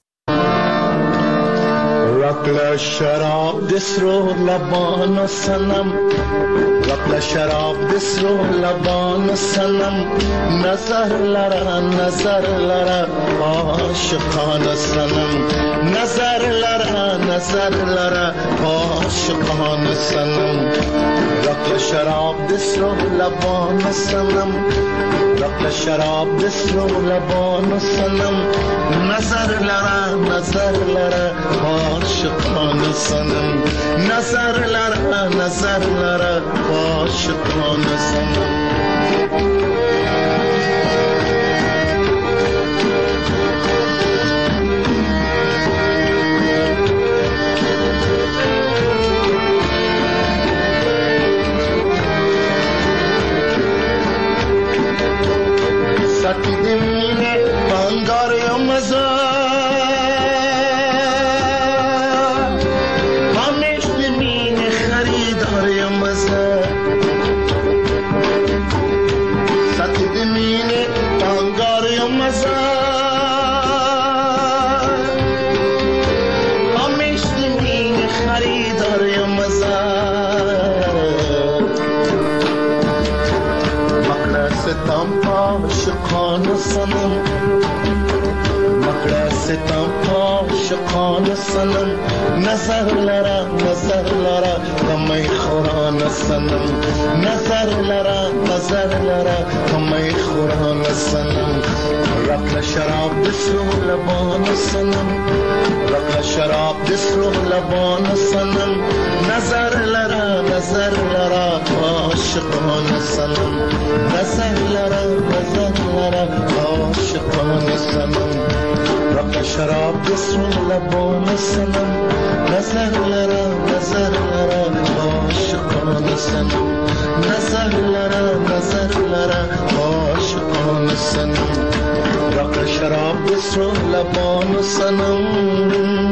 رقل شراب دسرو لبان و سنم رقل شراب دسرو لبان و سنم نظر لرا عاشقان سنم نظر لرا عاشقان سنم رقل شراب دسرو لبان و سنم رقل شراب دسرو لبان و سنم نظر لرا عاشقان سنم نظر لرا عاشقان سنم سکی دمینه بانگار یا مزار مکړه ستم عاشقانه صنم مکړه ستم عاشقانه صنم نظر لرا کمی خورانه صنم نظر لرا کمی خورانه صنم رکل شراب دسلو لبان صنم رکل شراب دسلو لبان صنم نظر لرا عاشقانه صنم نظر لرا عاشقانه صنم رکل شراب دسلو لبان صنم نظر لرا عاشقانه صنم نظر لرا عاشقانه صنم رکل شراب دسلو لبان صنم